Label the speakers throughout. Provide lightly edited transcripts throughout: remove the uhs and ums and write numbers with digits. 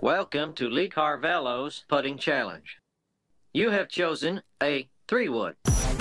Speaker 1: Welcome to Lee Carvello's Putting Challenge. You have chosen a 3-wood.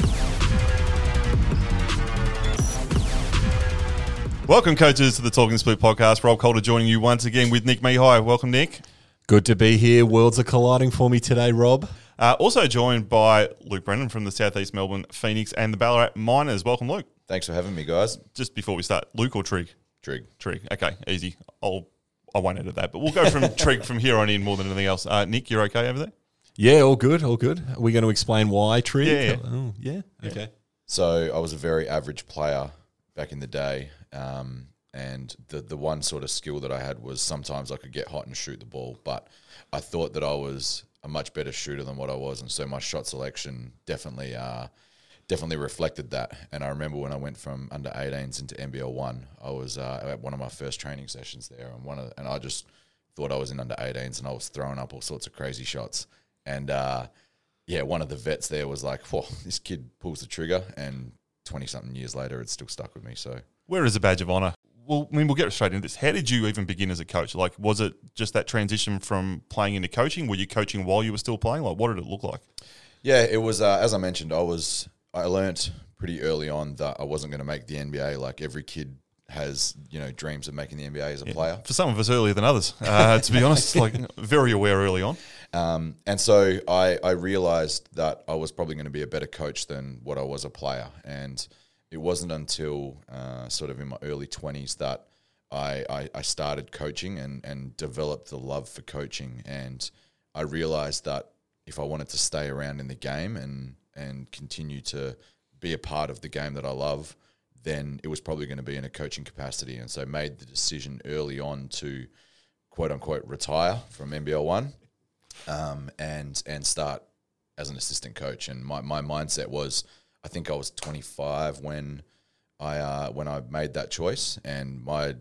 Speaker 2: Welcome, coaches, to the Talking Split podcast. Rob Calder joining you once again with Nick Mihai. Welcome, Nick.
Speaker 3: Good to be here. Worlds are colliding for me today, Rob.
Speaker 2: Also joined by Luke Brennan from the Southeast Melbourne Phoenix and the Ballarat Miners. Welcome, Luke.
Speaker 4: Thanks for having me, guys.
Speaker 2: Just before we start, Luke or Trig?
Speaker 4: Trig.
Speaker 2: Okay, easy. I won't edit that, but we'll go from Trig from here on in more than anything else. Nick, you're okay over there?
Speaker 3: Yeah, all good. Are we going to explain why, Trig?
Speaker 2: Yeah.
Speaker 3: Oh, yeah? Okay.
Speaker 4: So I was a very average player back in the day, and the one sort of skill that I had was sometimes I could get hot and shoot the ball, but I thought that I was a much better shooter than what I was, and so my shot selection definitely reflected that. And I remember when I went from under 18s into NBL 1, I was at one of my first training sessions there, and I just thought I was in under 18s, and I was throwing up all sorts of crazy shots. And one of the vets there was like, "Whoa, this kid pulls the trigger," and 20-something years later, it's still stuck with me. So,
Speaker 2: where is a badge of honour? Well, I mean, we'll get straight into this. How did you even begin as a coach? Like, was it just that transition from playing into coaching? Were you coaching while you were still playing? Like, what did it look like?
Speaker 4: Yeah, it was, as I mentioned, I learnt pretty early on that I wasn't going to make the NBA. Like every kid has, dreams of making the NBA as a player.
Speaker 2: For some of us earlier than others, to be honest, like very aware early on.
Speaker 4: And so I realised that I was probably going to be a better coach than what I was a player. And it wasn't until sort of in my early 20s that I started coaching and developed the love for coaching. And I realised that if I wanted to stay around in the game and continue to be a part of the game that I love, then it was probably going to be in a coaching capacity. And so I made the decision early on to quote-unquote retire from NBL 1 and start as an assistant coach. And my mindset was, I think I was 25 when I made that choice. And my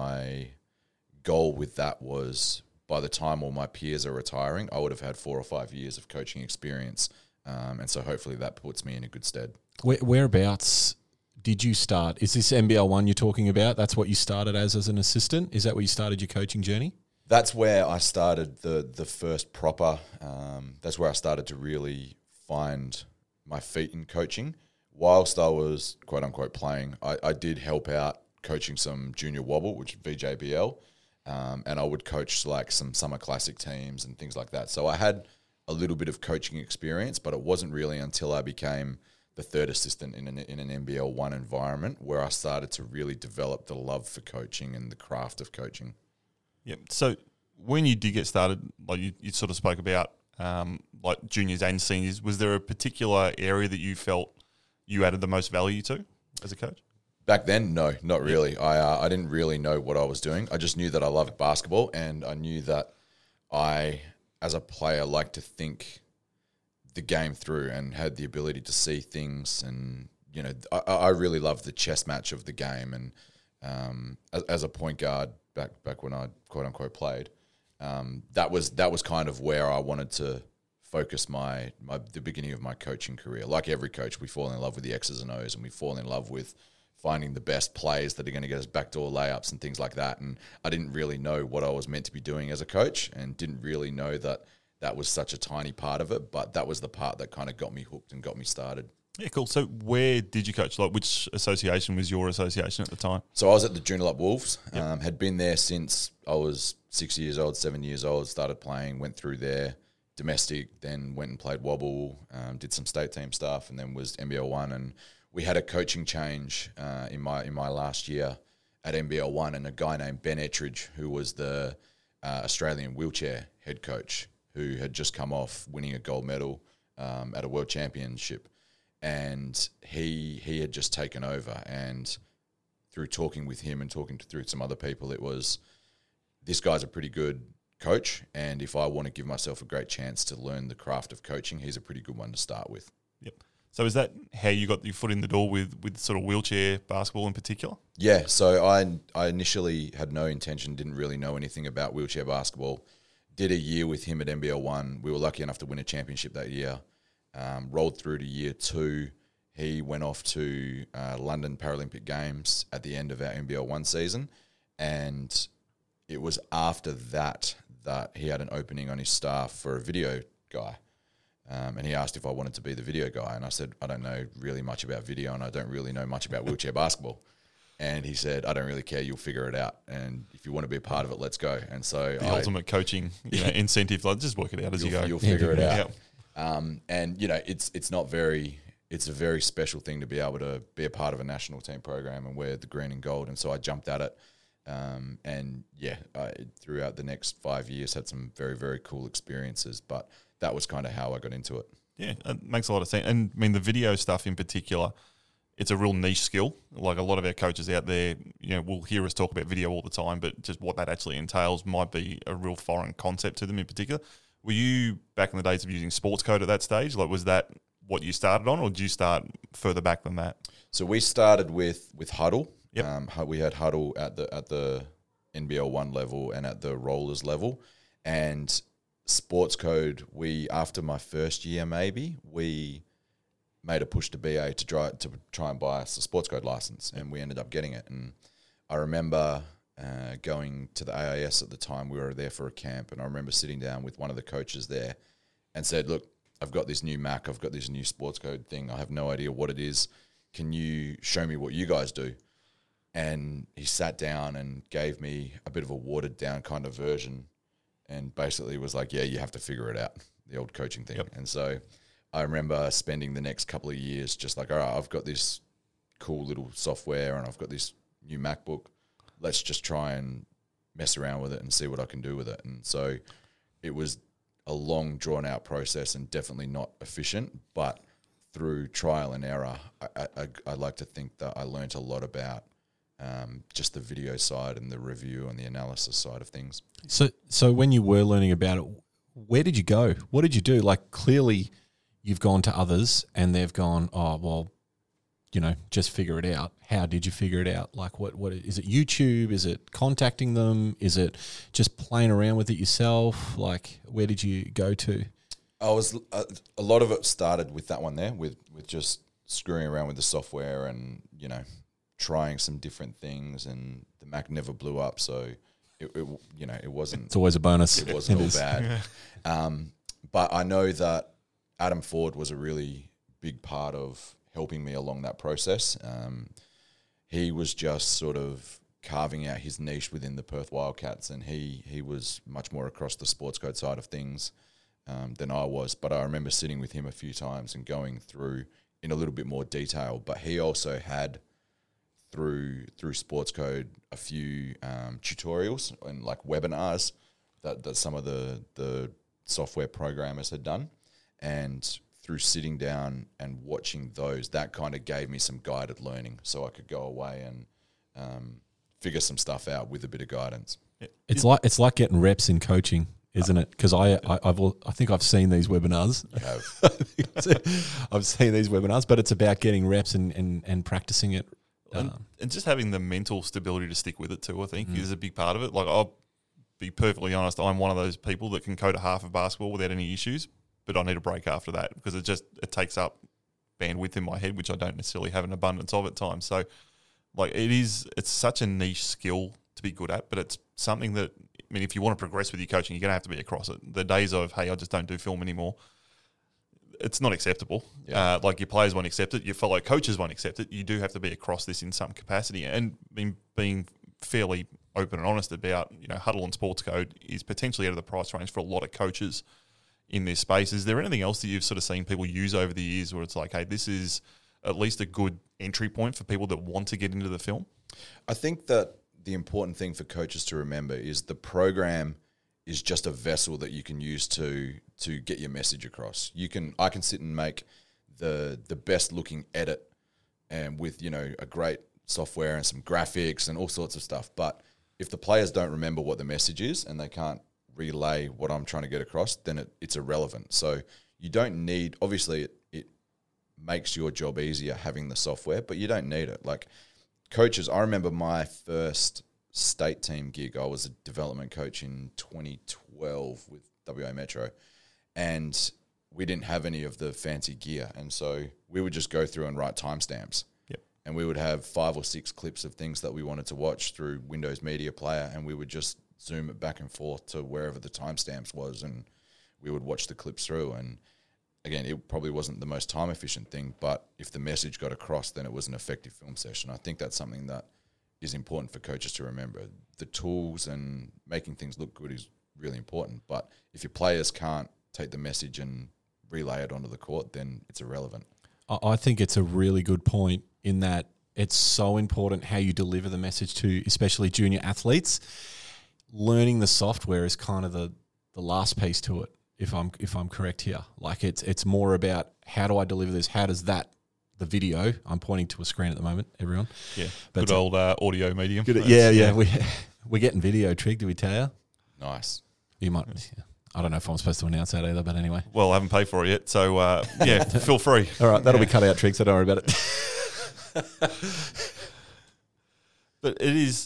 Speaker 4: goal with that was by the time all my peers are retiring, I would have had 4 or 5 years of coaching experience. And so hopefully that puts me in a good stead.
Speaker 3: Whereabouts did you start? Is this NBL 1 you're talking about? That's what you started as an assistant? Is that where you started your coaching journey?
Speaker 4: That's where I started the first proper, that's where I started to really find my feet in coaching. Whilst I was quote-unquote playing, I did help out coaching some junior wobble, which is VJBL, and I would coach like some summer classic teams and things like that. So I had a little bit of coaching experience, but it wasn't really until I became the third assistant in an NBL 1 environment where I started to really develop the love for coaching and the craft of coaching.
Speaker 2: Yeah. So when you did get started, like you sort of spoke about like juniors and seniors, was there a particular area that you felt you added the most value to as a coach?
Speaker 4: Back then, no, not really. I didn't really know what I was doing. I just knew that I loved basketball, and I knew that I, as a player, like to think the game through and had the ability to see things. And, I really loved the chess match of the game. And as a point guard back when I quote-unquote played, that was kind of where I wanted to focus the beginning of my coaching career. Like every coach, we fall in love with the X's and O's, and we fall in love with finding the best plays that are going to get us backdoor layups and things like that. And I didn't really know what I was meant to be doing as a coach, and didn't really know that was such a tiny part of it, but that was the part that kind of got me hooked and got me started.
Speaker 2: Yeah, cool. So where did you coach? Like, which association was your association at the time?
Speaker 4: So I was at the Joondalup Wolves, had been there since I was 6 years old, 7 years old, started playing, went through there, domestic, then went and played wobble, did some state team stuff, and then was NBL 1. And we had a coaching change in my last year at NBL 1, and a guy named Ben Ettridge, who was the Australian wheelchair head coach, who had just come off winning a gold medal at a world championship. And he had just taken over. And through talking with him and talking through some other people, it was, this guy's a pretty good coach, and if I want to give myself a great chance to learn the craft of coaching, he's a pretty good one to start with.
Speaker 2: Yep. So is that how you got your foot in the door with sort of wheelchair basketball in particular?
Speaker 4: Yeah, so I initially had no intention, didn't really know anything about wheelchair basketball. Did a year with him at NBL 1. We were lucky enough to win a championship that year. Rolled through to year 2. He went off to London Paralympic Games at the end of our NBL 1 season, and it was after that that he had an opening on his staff for a video guy. And he asked if I wanted to be the video guy. And I said, I don't know really much about video and I don't really know much about wheelchair basketball. And he said, I don't really care. You'll figure it out. And if you want to be a part of it, let's go. And so
Speaker 2: the ultimate coaching incentive, like just work it out as you go.
Speaker 4: You'll figure it out. And, it's not very... It's a very special thing to be able to be a part of a national team program and wear the green and gold. And so I jumped at it. I, throughout the next 5 years, had some very, very cool experiences. But that was kind of how I got into it.
Speaker 2: Yeah, it makes a lot of sense. And I mean, the video stuff in particular, it's a real niche skill. Like a lot of our coaches out there, will hear us talk about video all the time, but just what that actually entails might be a real foreign concept to them in particular. Were you back in the days of using Sports Code at that stage? Like, was that what you started on, or did you start further back than that?
Speaker 4: So we started with Huddle.
Speaker 2: Yep.
Speaker 4: We had Huddle at the NBL 1 level and at the Rollers level. And Sports Code, after my first year maybe, we made a push to BA to try and buy us a Sports Code license, and we ended up getting it. And I remember going to the AIS at the time. We were there for a camp, and I remember sitting down with one of the coaches there and said, look, I've got this new Mac, I've got this new Sports Code thing, I have no idea what it is. Can you show me what you guys do? And he sat down and gave me a bit of a watered down kind of version and basically was like, yeah, you have to figure it out, the old coaching thing.
Speaker 2: Yep.
Speaker 4: And so I remember spending the next couple of years just like, all right, I've got this cool little software and I've got this new MacBook. Let's just try and mess around with it and see what I can do with it. And so it was a long, drawn-out process and definitely not efficient, but through trial and error, I like to think that I learnt a lot about just the video side and the review and the analysis side of things.
Speaker 3: So when you were learning about it, where did you go? What did you do? Like, clearly you've gone to others and they've gone, oh, well, just figure it out. How did you figure it out? Like, what is it? YouTube? Is it contacting them? Is it just playing around with it yourself? Like, where did you go to?
Speaker 4: I was a lot of it started with that one there, with just screwing around with the software and trying some different things. And the Mac never blew up, so it wasn't.
Speaker 3: It's always a bonus.
Speaker 4: It wasn't all bad. But I know that Adam Ford was a really big part of helping me along that process. He was just sort of carving out his niche within the Perth Wildcats, and he was much more across the Sports Code side of things than I was. But I remember sitting with him a few times and going through in a little bit more detail. But he also had through Sports Code a few tutorials and like webinars that some of the software programmers had done, and through sitting down and watching those, that kind of gave me some guided learning so I could go away and figure some stuff out with a bit of guidance.
Speaker 3: It's like getting reps in coaching, isn't it? Because I think I've seen these webinars.
Speaker 4: You have.
Speaker 3: I've seen these webinars, but it's about getting reps and practicing it.
Speaker 2: And just having the mental stability to stick with it too, I think, is a big part of it. Like, I'll be perfectly honest, I'm one of those people that can code a half of basketball without any issues, but I need a break after that because it takes up bandwidth in my head, which I don't necessarily have an abundance of at times. So, like, it's such a niche skill to be good at, but it's something that, I mean, if you want to progress with your coaching, you're going to have to be across it. The days of, hey, I just don't do film anymore, it's not acceptable.
Speaker 4: Yeah.
Speaker 2: Like, your players won't accept it, your fellow coaches won't accept it. You do have to be across this in some capacity, and being fairly open and honest about, Huddle and Sports Code is potentially out of the price range for a lot of coaches in this space. Is there anything else that you've sort of seen people use over the years where it's like, hey, this is at least a good entry point for people that want to get into the film?
Speaker 4: I think that the important thing for coaches to remember is the program is just a vessel that you can use to get your message across. I can sit and make the best looking edit and with a great software and some graphics and all sorts of stuff, but if the players don't remember what the message is and they can't relay what I'm trying to get across, then it's irrelevant. So you don't need, obviously it makes your job easier having the software, but you don't need it. Like, coaches, I remember my first state team gig, I was a development coach in 2012 with WA Metro, and we didn't have any of the fancy gear, and so we would just go through and write timestamps.
Speaker 2: Yep.
Speaker 4: And we would have 5 or 6 clips of things that we wanted to watch through Windows Media Player, and we would just zoom it back and forth to wherever the timestamps was, and we would watch the clips through. And again, it probably wasn't the most time efficient thing, but if the message got across, then it was an effective film session. I think that's something that is important for coaches to remember. The tools and making things look good is really important, but if your players can't take the message and relay it onto the court, then it's irrelevant.
Speaker 3: I think it's a really good point in that it's so important how you deliver the message to especially junior athletes. Learning the software is kind of the last piece to it, if I'm correct here. Like it's more about how do I deliver this? How does the video, I'm pointing to a screen at the moment, everyone.
Speaker 2: Yeah,
Speaker 3: but
Speaker 2: good old audio medium.
Speaker 3: Yeah. We're getting video, Trig, did we tell you?
Speaker 4: Nice.
Speaker 3: You might. Yeah. I don't know if I'm supposed to announce that either, but anyway.
Speaker 2: Well, I haven't paid for it yet, so yeah, feel free.
Speaker 3: All right, that'll be cut out, Trig, so don't worry about it.
Speaker 2: But it is,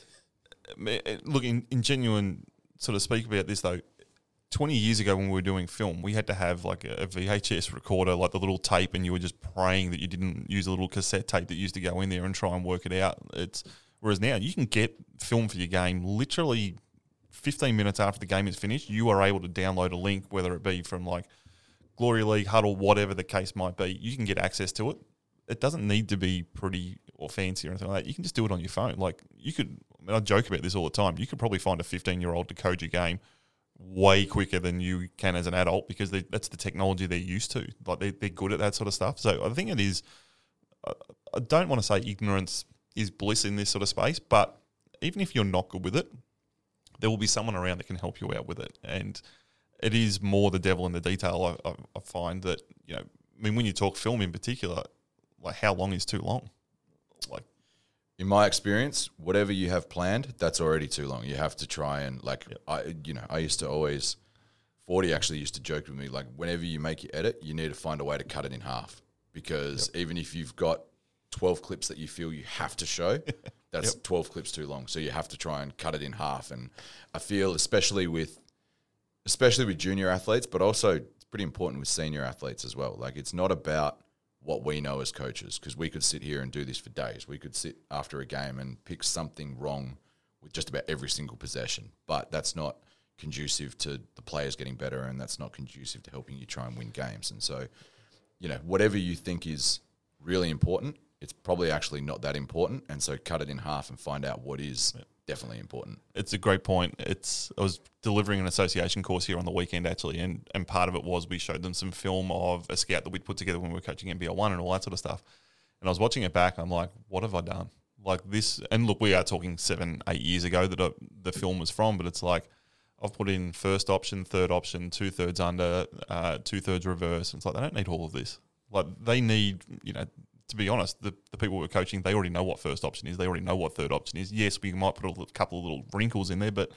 Speaker 2: look, in genuine sort of speak about this though, 20 years ago when we were doing film, we had to have like a VHS recorder, like the little tape, and you were just praying that you didn't use a little cassette tape that used to go in there and try and work it out. Whereas now you can get film for your game literally 15 minutes after the game is finished. You are able to download a link, whether it be from like Glory League, Huddle, whatever the case might be. You can get access to it. It doesn't need to be pretty or fancy or anything like that. You can just do it on your phone. Like you could, I joke about this all the time. You could probably find a 15-year-old to code your game way quicker than you can as an adult because that's the technology they're used to. Like they're good at that sort of stuff. So I think it is. I don't want to say ignorance is bliss in this sort of space, but even if you're not good with it, there will be someone around that can help you out with it. And it is more the devil in the detail. I find that, you know, I mean, when you talk film in particular, like how long is too long? Like,
Speaker 4: in my experience, whatever you have planned, that's already too long. You have to try and I used to always, 40 actually used to joke with me, like whenever you make your edit, you need to find a way to cut it in half because even if you've got 12 clips that you feel you have to show, that's 12 clips too long. So you have to try and cut it in half. And I feel especially with junior athletes, but also it's pretty important with senior athletes as well. Like it's not about what we know as coaches, because we could sit here and do this for days. We could sit after a game and pick something wrong with just about every single possession, but that's not conducive to the players getting better, and that's not conducive to helping you try and win games. And so, you know, whatever you think is really important, it's probably actually not that important, and so cut it in half and find out what is definitely important.
Speaker 2: It's a great point. I was delivering an association course here on the weekend actually, and part of it was we showed them some film of a scout that we'd put together when we were coaching NBL 1 and all that sort of stuff. And I was watching it back, I'm like, what have I done? Like this, and look, we are talking 7-8 years ago that the film was from, but it's like, I've put in first option, third option, 2/3 under, 2/3 reverse. And it's like, they don't need all of this. Like they need, you know, to be honest, the people we're coaching, they already know what first option is. They already know what third option is. Yes, we might put a couple of little wrinkles in there, but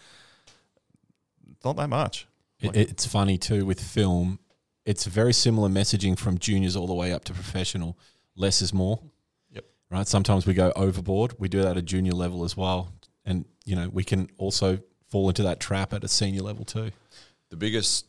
Speaker 2: it's not that much.
Speaker 3: It's funny too with film. It's very similar messaging from juniors all the way up to professional. Less is more.
Speaker 2: Yep.
Speaker 3: Right. Sometimes we go overboard. We do that at a junior level as well, and you know we can also fall into that trap at a senior level too.
Speaker 4: The biggest,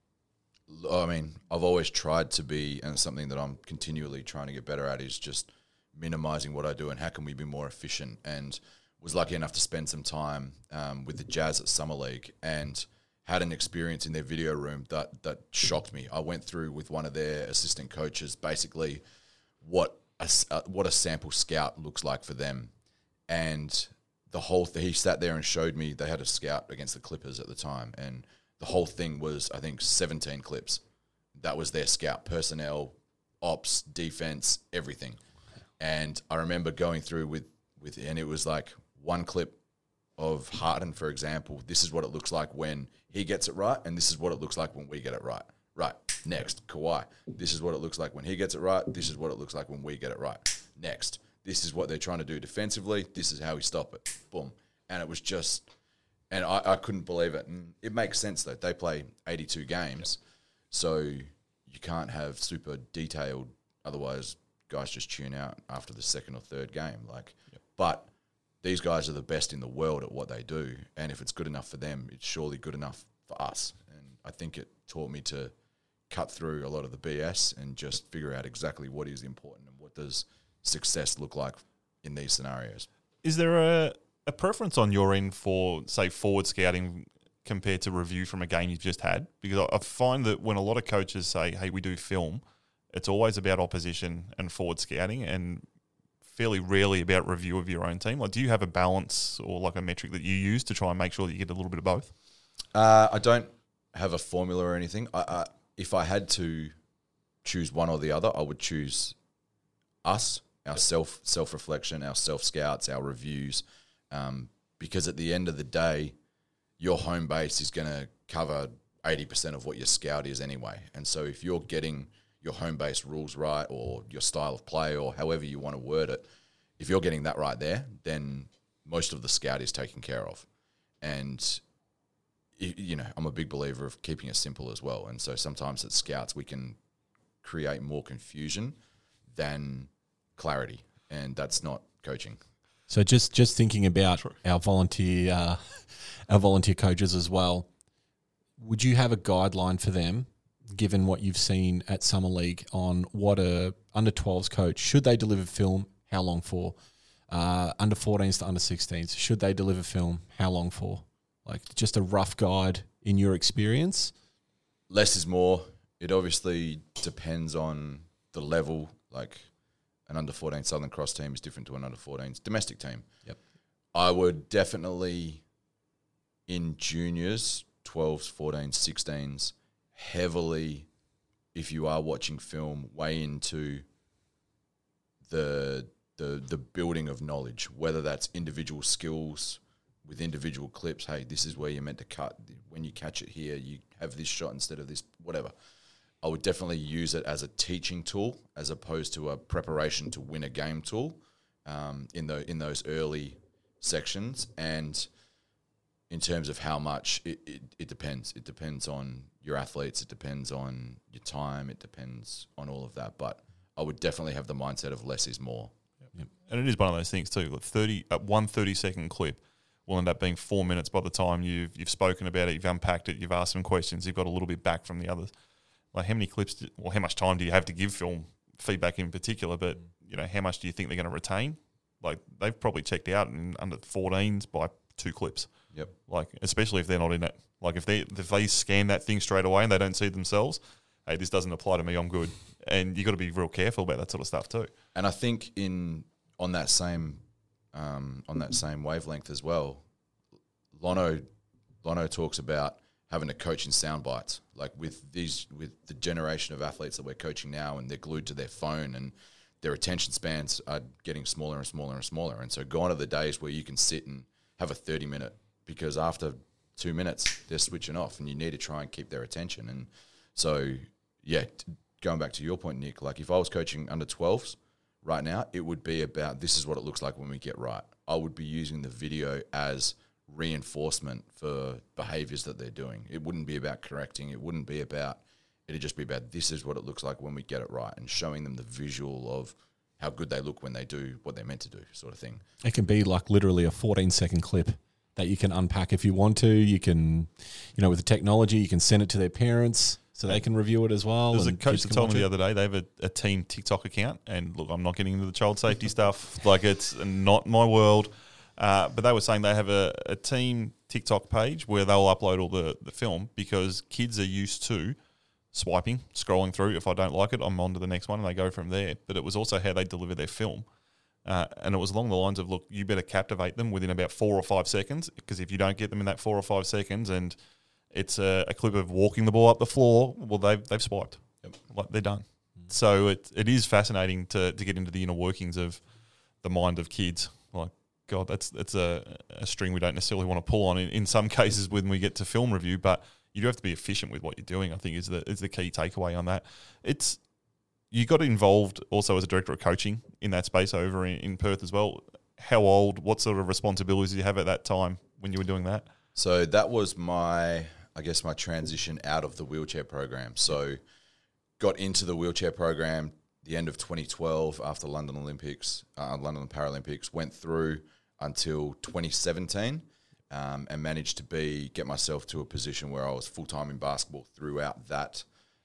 Speaker 4: I mean, I've always tried to be, and it's something that I'm continually trying to get better at, is just minimizing what I do and how can we be more efficient. And was lucky enough to spend some time with the Jazz at Summer League and had an experience in their video room that shocked me. I went through with one of their assistant coaches basically what a sample scout looks like for them. And the whole thing, he sat there and showed me, they had a scout against the Clippers at the time, and the whole thing was, I think, 17 clips. That was their scout, personnel, ops, defense, everything. And I remember going through with and it was like one clip of Harden, for example. This is what it looks like when he gets it right, and this is what it looks like when we get it right. Right. Next, Kawhi. This is what it looks like when he gets it right. This is what it looks like when we get it right. Next. This is what they're trying to do defensively. This is how we stop it. Boom. And it was just... And I couldn't believe it. And it makes sense, though. They play 82 games, so you can't have super detailed, otherwise guys just tune out after the second or third game. But these guys are the best in the world at what they do, and if it's good enough for them, it's surely good enough for us. And I think it taught me to cut through a lot of the BS and just figure out exactly what is important and what does success look like in these scenarios.
Speaker 2: Is there a preference on your end for, say, forward scouting compared to review from a game you've just had? Because I find that when a lot of coaches say, hey, we do film, it's always about opposition and forward scouting and fairly rarely about review of your own team. Like, do you have a balance or like a metric that you use to try and make sure that you get a little bit of both?
Speaker 4: I don't have a formula or anything. If I had to choose one or the other, I would choose us, our self-reflection, our self-scouts, our reviews, because at the end of the day, your home base is going to cover 80% of what your scout is anyway. And so if you're getting your home base rules right, or your style of play, or however you want to word it, if you're getting that right there, then most of the scout is taken care of. And, you know, I'm a big believer of keeping it simple as well. And so sometimes at scouts, we can create more confusion than clarity, and that's not coaching.
Speaker 3: So just thinking about our volunteer coaches as well, would you have a guideline for them, given what you've seen at Summer League, on what a under 12s coach, should they deliver film, how long for? Under 14s to under 16s, should they deliver film, how long for? Like, just a rough guide in your experience?
Speaker 4: Less is more. It obviously depends on the level. Like, an under 14 Southern Cross team is different to an under 14s domestic team.
Speaker 3: Yep.
Speaker 4: I would definitely, in juniors, 12s, 14s, 16s, heavily, if you are watching film, way into the building of knowledge, whether that's individual skills with individual clips. Hey, this is where you're meant to cut. When you catch it here, you have this shot instead of this, whatever. I would definitely use it as a teaching tool as opposed to a preparation to win a game tool in those early sections. And in terms of how much, it depends. It depends on your athletes. It depends on your time. It depends on all of that. But I would definitely have the mindset of less is more.
Speaker 2: Yep. And it is one of those things too. Like 1 30-second clip will end up being 4 minutes by the time you've spoken about it, you've unpacked it, you've asked some questions, you've got a little bit back from the others. Like, how many clips, how much time do you have to give film feedback in particular? But, you know, how much do you think they're going to retain? Like, they've probably checked out in under 14s by 2 clips.
Speaker 4: Yep.
Speaker 2: Like, especially if they're not in it. Like, if they scan that thing straight away and they don't see it themselves, hey, this doesn't apply to me, I'm good. And you got to be real careful about that sort of stuff too.
Speaker 4: And I think on that same wavelength as well, Lono talks about having to coach in sound bites, like with the generation of athletes that we're coaching now, and they're glued to their phone and their attention spans are getting smaller and smaller and smaller. And so gone are the days where you can sit and have a 30-minute, because after 2 minutes they're switching off and you need to try and keep their attention. And so, yeah, going back to your point, Nick, like if I was coaching under 12s right now, it would be about, this is what it looks like when we get right. I would be using the video as reinforcement for behaviors that they're doing. It wouldn't be about correcting. It'd just be about, this is what it looks like when we get it right, and showing them the visual of how good they look when they do what they're meant to do, sort of thing.
Speaker 3: It can be like literally a 14-second clip that you can unpack if you want to. You can, with the technology, you can send it to their parents so they can review it as well.
Speaker 2: There's a coach that told me the other day they have a team TikTok account, and look, I'm not getting into the child safety stuff. Like, it's not my world. But they were saying they have a team TikTok page where they'll upload all the film, because kids are used to swiping, scrolling through. If I don't like it, I'm on to the next one, and they go from there. But it was also how they deliver their film. And it was along the lines of, look, you better captivate them within about 4 or 5 seconds, because if you don't get them in that 4 or 5 seconds and it's a clip of walking the ball up the floor, well, they've swiped.
Speaker 4: Yep.
Speaker 2: Like, they're done. So it is fascinating to get into the inner workings of the mind of kids. Like, God, that's a string we don't necessarily want to pull on in some cases when we get to film review, but you do have to be efficient with what you're doing, I think is the key takeaway on that. You got involved also as a director of coaching in that space over in Perth as well. How old, what sort of responsibilities did you have at that time when you were doing that?
Speaker 4: So that was my transition out of the wheelchair program. So got into the wheelchair program the end of 2012 after London Paralympics, went through until 2017 and managed to get myself to a position where I was full-time in basketball throughout that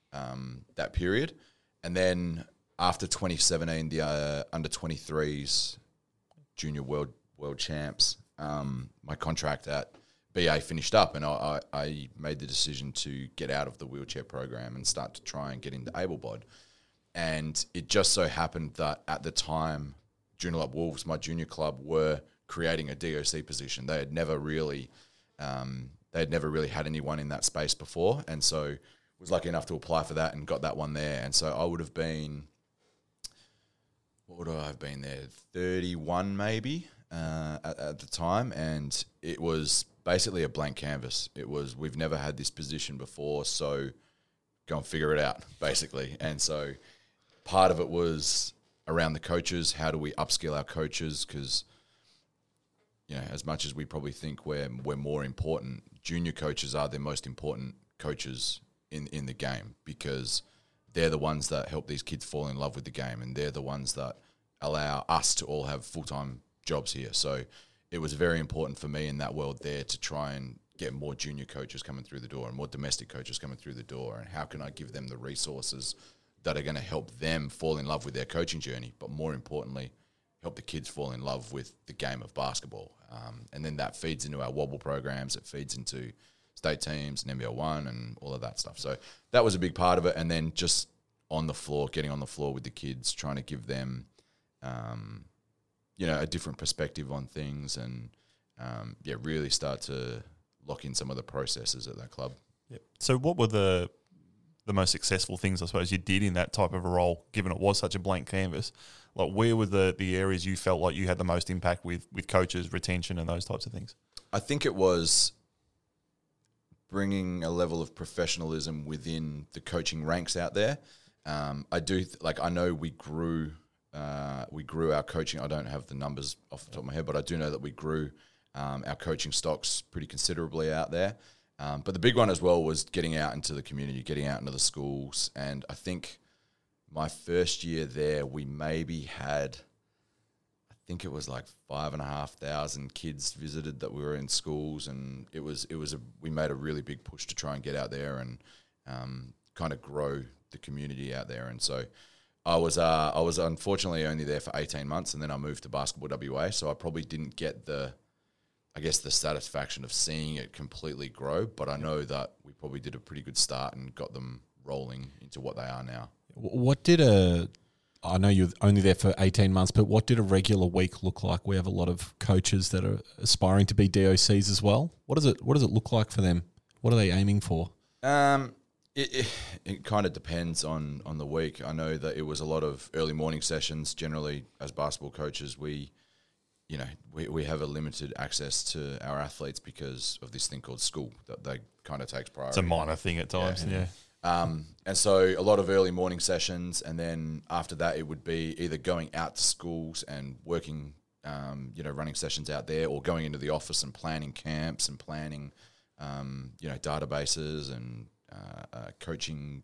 Speaker 4: period. And then after 2017, the under 23s junior world champs my contract at BA finished up, and I made the decision to get out of the wheelchair program and start to try and get into able-bod. And it just so happened that at the time, Joondalup Wolves, my junior club, were creating a DOC position. They had never really had anyone in that space before, and so was lucky enough to apply for that and got that one there. And so I would have been, what would I have been there, 31 maybe at the time, and it was basically a blank canvas. It was, we've never had this position before, so go and figure it out, basically. And so part of it was around the coaches. How do we upskill our coaches? Because, you know, as much as we probably think we're more important, junior coaches are the most important coaches in the game, because they're the ones that help these kids fall in love with the game, and they're the ones that allow us to all have full-time jobs here. So it was very important for me in that world there to try and get more junior coaches coming through the door and more domestic coaches coming through the door, and how can I give them the resources that are going to help them fall in love with their coaching journey, but more importantly, help the kids fall in love with the game of basketball. And then that feeds into our wobble programs, it feeds into state teams and NBL1 and all of that stuff. So that was a big part of it. And then just on the floor, getting on the floor with the kids, trying to give them, a different perspective on things, and really start to lock in some of the processes at that club.
Speaker 2: Yep. So what were the most successful things, I suppose, you did in that type of a role, given it was such a blank canvas? Like, where were the areas you felt like you had the most impact with coaches, retention, and those types of things?
Speaker 4: I think it was bringing a level of professionalism within the coaching ranks out there. I know we grew our coaching. I don't have the numbers off the top of my head, but I do know that we grew our coaching stocks pretty considerably out there. But the big one as well was getting out into the community, getting out into the schools. And I think my first year there, we maybe had, I think it was like 5,500 kids visited that we were in schools, and we made a really big push to try and get out there and kind of grow the community out there. And so I was unfortunately only there for 18 months, and then I moved to Basketball WA, so I probably didn't get the satisfaction of seeing it completely grow, but I know that we probably did a pretty good start and got them rolling into what they are now.
Speaker 3: I know you're only there for 18 months, but what did a regular week look like? We have a lot of coaches that are aspiring to be DOCs as well. What does it look like for them? What are they aiming for?
Speaker 4: It kind of depends on the week. I know that it was a lot of early morning sessions. Generally, as basketball coaches, we have a limited access to our athletes because of this thing called school that they kind of takes priority.
Speaker 2: It's a minor thing at times, yeah.
Speaker 4: And so a lot of early morning sessions, and then after that it would be either going out to schools and working, running sessions out there, or going into the office and planning camps and planning, databases and coaching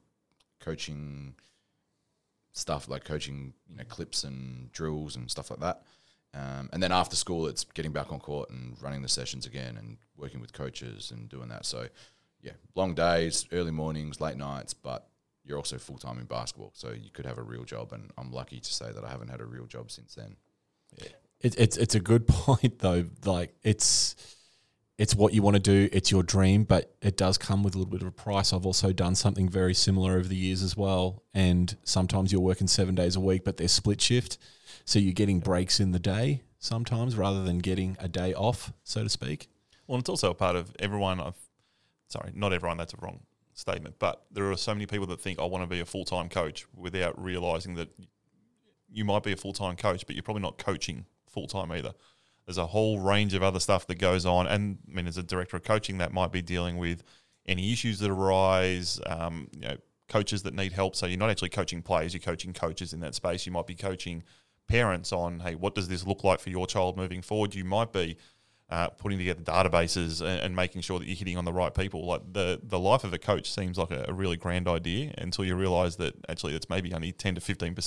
Speaker 4: stuff, like coaching, clips and drills and stuff like that. And then after school, it's getting back on court and running the sessions again and working with coaches and doing that. So, yeah, long days, early mornings, late nights, but you're also full-time in basketball, so you could have a real job, and I'm lucky to say that I haven't had a real job since then.
Speaker 3: Yeah. It's a good point, though. Like, it's what you want to do, it's your dream, but it does come with a little bit of a price. I've also done something very similar over the years as well, and sometimes you're working 7 days a week, but they're split shift, so you're getting breaks in the day sometimes rather than getting a day off, so to speak.
Speaker 2: Well, it's also a part of everyone. Not everyone, that's a wrong statement, but there are so many people that think, I want to be a full-time coach, without realising that you might be a full-time coach, but you're probably not coaching full-time either. There's a whole range of other stuff that goes on, and I mean, as a director of coaching, that might be dealing with any issues that arise, coaches that need help. So you're not actually coaching players, you're coaching coaches in that space. You might be coaching parents on, hey, what does this look like for your child moving forward? You might be putting together databases and making sure that you're hitting on the right people. Like the life of a coach seems like a really grand idea until you realise that actually it's maybe only 10 to 15%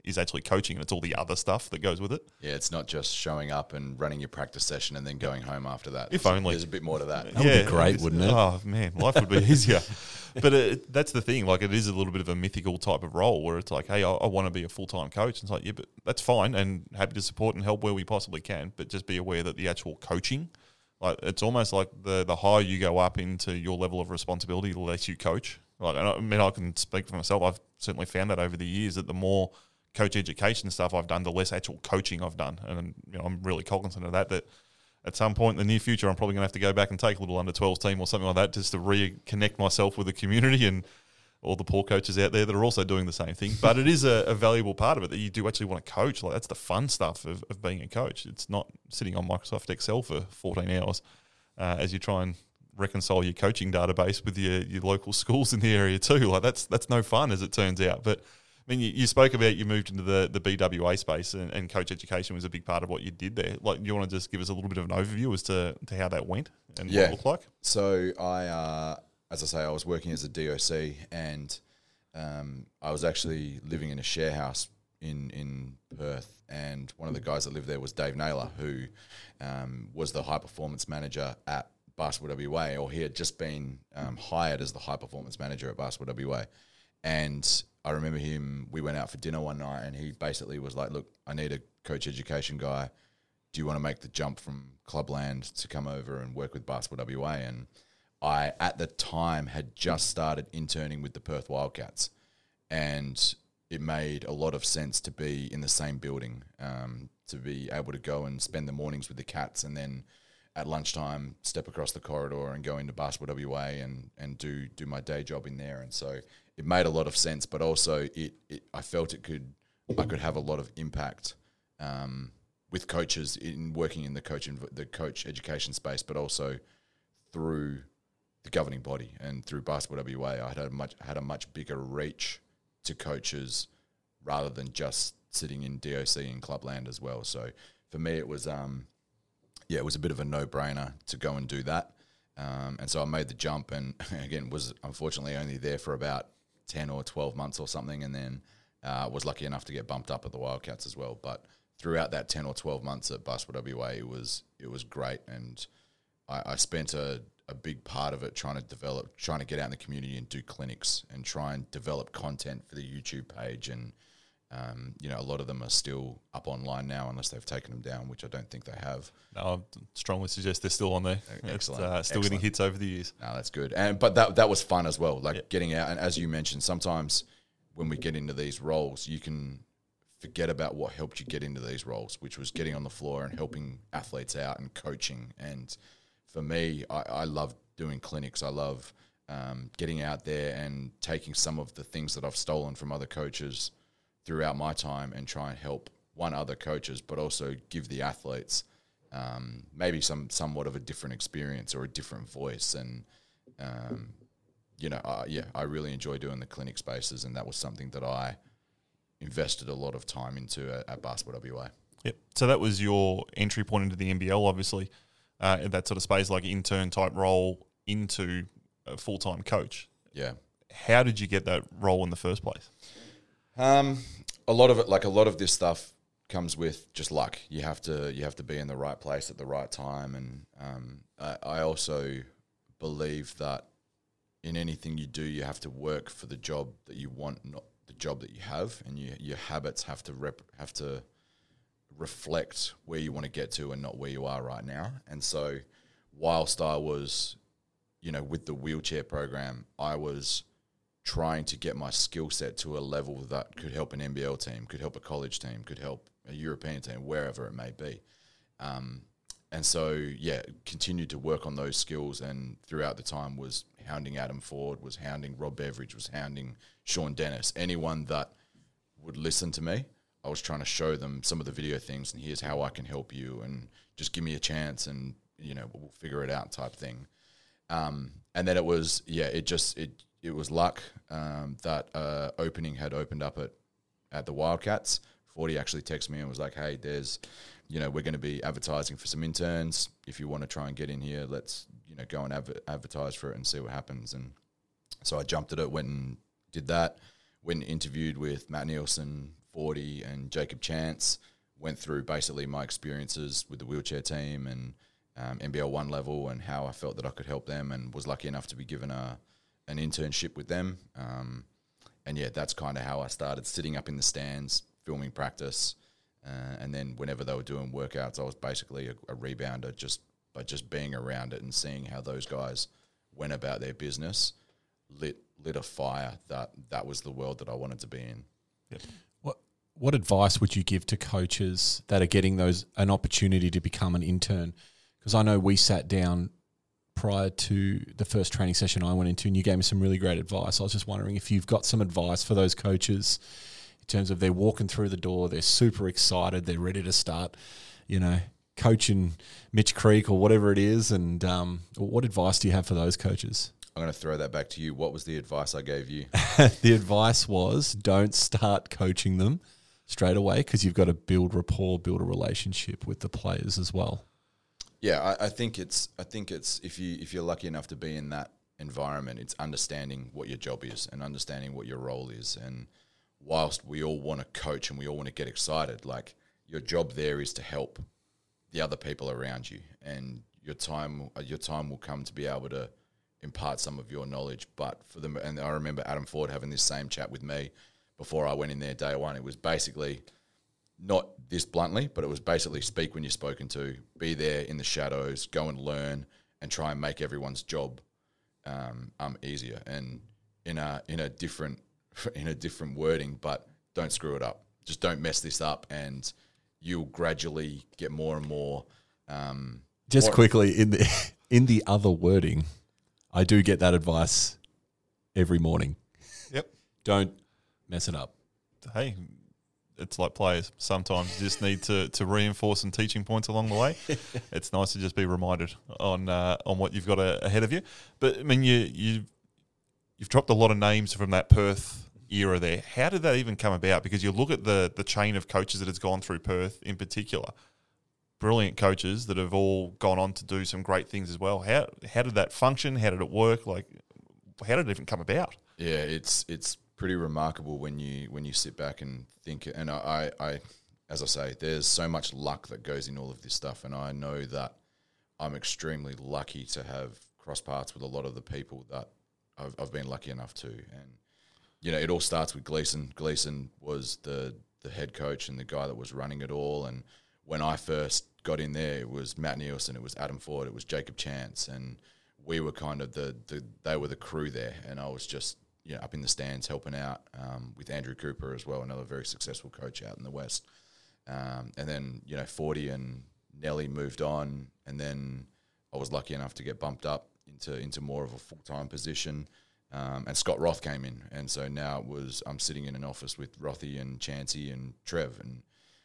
Speaker 2: is actually coaching, and it's all the other stuff that goes with it.
Speaker 4: Yeah, it's not just showing up and running your practice session and then going home after that.
Speaker 2: If only.
Speaker 4: There's a bit more to that.
Speaker 3: That would be great, wouldn't it?
Speaker 2: Oh, man, life would be easier. But that's the thing. Like, it is a little bit of a mythical type of role where it's like, hey, I want to be a full-time coach. And it's like, yeah, but that's fine, and happy to support and help where we possibly can. But just be aware that the actual coaching, like, it's almost like the higher you go up into your level of responsibility, the less you coach. Like, I mean, I can speak for myself. I've certainly found that over the years that the more coach education stuff I've done, the less actual coaching I've done. And I'm really cognizant of that at some point in the near future, I'm probably going to have to go back and take a little under-12s team or something like that just to reconnect myself with the community and all the poor coaches out there that are also doing the same thing. But it is a valuable part of it that you do actually want to coach. Like, that's the fun stuff of being a coach. It's not sitting on Microsoft Excel for 14 hours as you try and reconcile your coaching database with your local schools in the area too. Like, that's no fun, as it turns out. But I mean, you spoke about you moved into the BWA space, and coach education was a big part of what you did there. Like, you want to just give us a little bit of an overview as to how that went and what it looked like?
Speaker 4: So I, as I say, I was working as a DOC, and I was actually living in a share house in Perth, and one of the guys that lived there was Dave Naylor, who was the high performance manager at Basketball WA, or he had just been hired as the high performance manager at Basketball WA. And I remember we went out for dinner one night, and he basically was like, look, I need a coach education guy. Do you want to make the jump from Clubland to come over and work with Basketball WA? And I, at the time, had just started interning with the Perth Wildcats, and it made a lot of sense to be in the same building, to be able to go and spend the mornings with the Cats, and then at lunchtime step across the corridor and go into Basketball WA and do my day job in there. And so it made a lot of sense, but also I felt I could have a lot of impact with coaches in working in the coach education space, but also through the governing body and through Basketball WA. I had a much bigger reach to coaches rather than just sitting in DOC and Clubland as well. So for me, it was it was a bit of a no-brainer to go and do that. And so I made the jump, and again, was unfortunately only there for about 10 or 12 months or something, and then was lucky enough to get bumped up at the Wildcats as well. But throughout that 10 or 12 months at Basketball WA, it was great, and I spent a big part of it trying to get out in the community and do clinics and try and develop content for the YouTube page. And a lot of them are still up online now, unless they've taken them down, which I don't think they have.
Speaker 2: No, I strongly suggest they're still on there.
Speaker 4: Excellent.
Speaker 2: It's still getting hits over the years.
Speaker 4: No, that's good. But that was fun as well, getting out. And as you mentioned, sometimes when we get into these roles, you can forget about what helped you get into these roles, which was getting on the floor and helping athletes out and coaching. And for me, I love doing clinics. I love getting out there and taking some of the things that I've stolen from other coaches throughout my time and try and help other coaches, but also give the athletes maybe somewhat of a different experience or a different voice. And I really enjoy doing the clinic spaces, and that was something that I invested a lot of time into at Basketball WA.
Speaker 2: Yep. So that was your entry point into the NBL, obviously, in that sort of space, like intern type role into a full-time coach.
Speaker 4: Yeah.
Speaker 2: How did you get that role in the first place?
Speaker 4: A lot of this stuff comes with just luck. You have to be in the right place at the right time, and I also believe that in anything you do, you have to work for the job that you want, not the job that you have, and your habits have to reflect where you want to get to and not where you are right now. And so, whilst I was, with the wheelchair program, I was trying to get my skill set to a level that could help an NBL team, could help a college team, could help a European team, wherever it may be. And so, continued to work on those skills, and throughout the time was hounding Adam Ford, was hounding Rob Beveridge, was hounding Sean Dennis. Anyone that would listen to me, I was trying to show them some of the video things, and here's how I can help you, and just give me a chance, and, we'll figure it out type thing. And then it was, it was luck that opening had opened up at the Wildcats. Fordy actually texted me and was like, hey, there's, we're going to be advertising for some interns. If you want to try and get in here, let's, go and advertise for it and see what happens. And so I jumped at it, went and did that, went and interviewed with Matt Nielsen 40 and Jacob Chance, went through basically my experiences with the wheelchair team and NBL 1 level and how I felt that I could help them, and was lucky enough to be given an internship with them. And yeah, that's kind of how I started, sitting up in the stands, filming practice. And then whenever they were doing workouts, I was basically a rebounder by just being around it and seeing how those guys went about their business, lit a fire that was the world that I wanted to be in.
Speaker 2: Yep.
Speaker 3: What advice would you give to coaches that are getting an opportunity to become an intern? Because I know we sat down prior to the first training session I went into, and you gave me some really great advice. I was just wondering if you've got some advice for those coaches in terms of they're walking through the door, they're super excited, they're ready to start, coaching Mitch Creek or whatever it is. And what advice do you have for those coaches?
Speaker 4: I'm going to throw that back to you. What was the advice I gave you?
Speaker 3: The advice was don't start coaching them straight away, because you've got to build rapport, build a relationship with the players as well.
Speaker 4: Yeah, I think it's if you're lucky enough to be in that environment, it's understanding what your job is and understanding what your role is. And whilst we all want to coach and we all want to get excited, like, your job there is to help the other people around you, and your time will come to be able to impart some of your knowledge. But for them, and I remember Adam Ford having this same chat with me before I went in there day one. It was basically, not this bluntly, but it was basically speak when you're spoken to, be there in the shadows, go and learn, and try and make everyone's job easier. And in a different wording, but don't screw it up. Just don't mess this up, and you'll gradually get more and more.
Speaker 3: Quickly, in the other wording, I do get that advice every morning.
Speaker 2: Yep.
Speaker 3: Don't mess it up.
Speaker 2: Hey, it's like players. Sometimes you just need to reinforce some teaching points along the way. It's nice to just be reminded on what you've got ahead of you. But I mean, you've dropped a lot of names from that Perth era there. How did that even come about? Because you look at the chain of coaches that has gone through Perth in particular. Brilliant coaches that have all gone on to do some great things as well. How did that function? How did it work? Like, how did it even come about?
Speaker 4: Yeah, it's pretty remarkable when you sit back and think. And I as I say, there's so much luck that goes in all of this stuff, and I know that I'm extremely lucky to have cross paths with a lot of the people that I've been lucky enough to. And it all starts with Gleason. Gleason was the head coach and the guy that was running it all. And when I first got in there, it was Matt Nielsen, it was Adam Ford, it was Jacob Chance, and we were kind of they were the crew there, and I was just up in the stands helping out with Andrew Cooper as well, another very successful coach out in the West. And then 40 and Nelly moved on, and then I was lucky enough to get bumped up into more of a full-time position. And Scott Roth came in, and so now I'm sitting in an office with Rothy and Chancey and Trev, and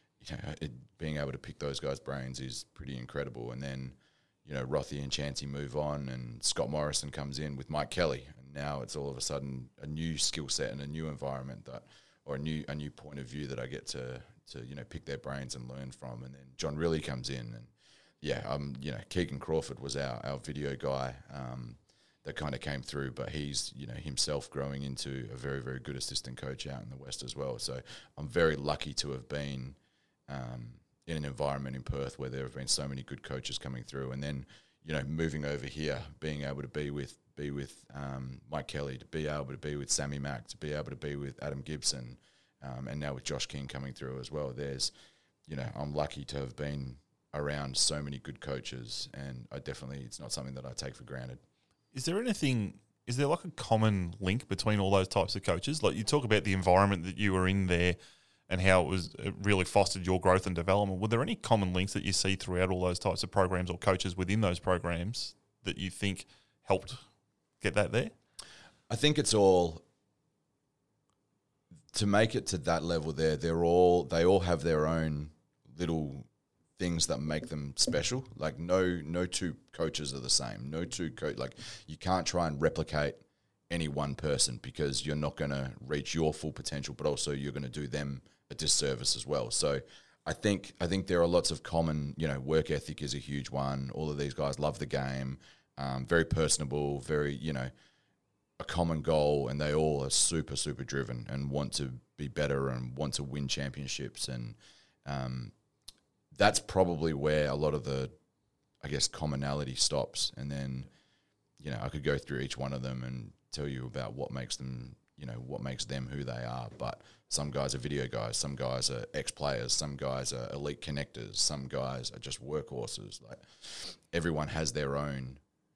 Speaker 4: being able to pick those guys' brains is pretty incredible. And then Rothy and Chancey move on, and Scott Morrison comes in with Mike Kelly, and now it's all of a sudden a new skill set and a new environment or a new point of view that I get to pick their brains and learn from. And then John Riley comes in, and Keegan Crawford was our video guy. That kind of came through, but he's himself growing into a very, very good assistant coach out in the West as well. So I'm very lucky to have been in an environment in Perth where there have been so many good coaches coming through, and then moving over here, being able to be with Mike Kelly, to be able to be with Sammy Mack, to be able to be with Adam Gibson, and now with Josh King coming through as well. I'm lucky to have been around so many good coaches, and it's not something that I take for granted.
Speaker 2: Is there like a common link between all those types of coaches? Like, you talk about the environment that you were in there and how it really fostered your growth and development. Were there any common links that you see throughout all those types of programs or coaches within those programs that you think helped get that there?
Speaker 4: I think it's all to make it to that level there. They all have their own little things that make them special. Like no two coaches are the same. You can't try and replicate any one person, because you're not going to reach your full potential, but also you're going to do them a disservice as well. So I think there are lots of common, work ethic is a huge one. All of these guys love the game, very personable, very, a common goal, and they all are super, super driven and want to be better and want to win championships. And that's probably where a lot of the, I guess, commonality stops. And then, you know, I could go through each one of them and tell you about what makes them, you know, what makes them who they are. But some guys are video guys, some guys are ex-players, some guys are elite connectors, some guys are just workhorses. Like, everyone has their own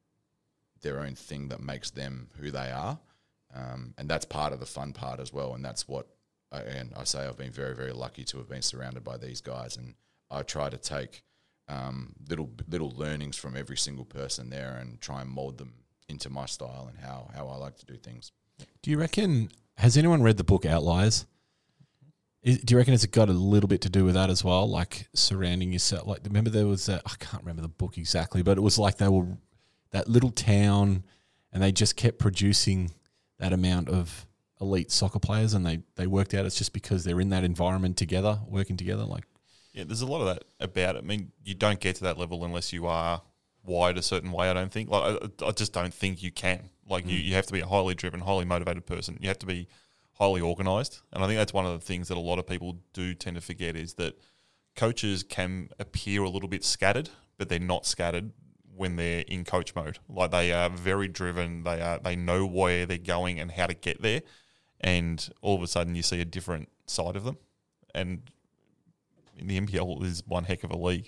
Speaker 4: thing that makes them who they are. And that's part of the fun part as well. And that's what, and I say I've been very, very lucky to have been surrounded by these guys. And I try to take little learnings from every single person there and try and mold them into my style and how I like to do things.
Speaker 3: Do you reckon, has anyone read the book Outliers? Do you reckon it's got a little bit to do with that as well? Like surrounding yourself, like remember there was I can't remember the book exactly, but it was like they were that little town and they just kept producing that amount of elite soccer players, and they worked out it's just because they're in that environment together, working together. Like,
Speaker 2: yeah, there's a lot of that about it. I mean, you don't get to that level unless you are wired a certain way, I don't think. Like, I just don't think you can. Like, you have to be a highly driven, highly motivated person. You have to be highly organised. And I think that's one of the things that a lot of people do tend to forget is that coaches can appear a little bit scattered, but they're not scattered when they're in coach mode. Like, they are very driven. They know where they're going and how to get there. And all of a sudden you see a different side of them. And the NPL is one heck of a league.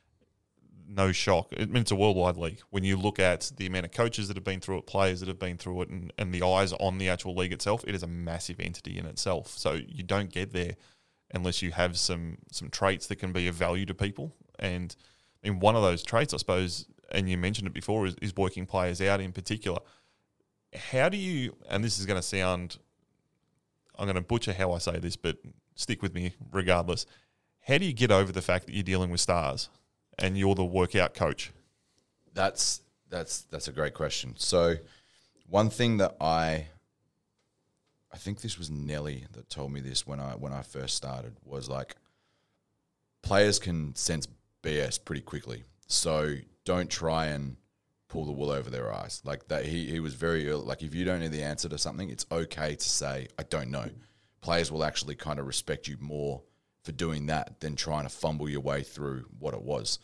Speaker 2: No shock. I mean, it's a worldwide league. When you look at the amount of coaches that have been through it, players that have been through it, and the eyes on the actual league itself, it is a massive entity in itself. So you don't get there unless you have some traits that can be of value to people. And I mean, one of those traits, I suppose, and you mentioned it before, is working players out in particular. How do you, and this is going to sound, I'm going to butcher how I say this, but stick with me regardless. How do you get over the fact that you're dealing with stars and you're the workout coach?
Speaker 4: That's a great question. So one thing that I think this was Nelly that told me this when I first started, was like, players can sense BS pretty quickly. So don't try and pull the wool over their eyes. Like that, he was very early, like, if you don't know the answer to something, it's okay to say, I don't know. Players will actually kind of respect you more for doing that than trying to fumble your way through what it was.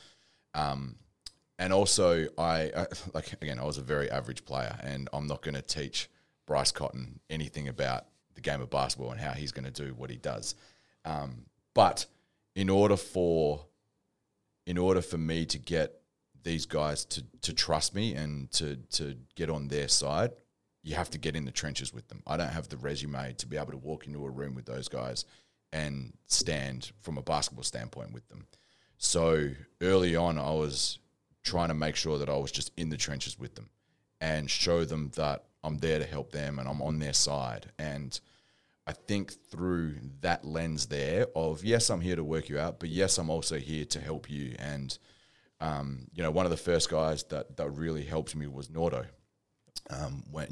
Speaker 4: And also, I was a very average player, and I'm not going to teach Bryce Cotton anything about the game of basketball and how he's going to do what he does. But in order for me to get these guys to trust me and to get on their side, you have to get in the trenches with them. I don't have the resume to be able to walk into a room with those guys and stand from a basketball standpoint with them. So early on, I was trying to make sure that I was just in the trenches with them and show them that I'm there to help them and I'm on their side. And I think through that lens there of, yes, I'm here to work you out, but yes, I'm also here to help you. And, one of the first guys that really helped me was Nordo. When,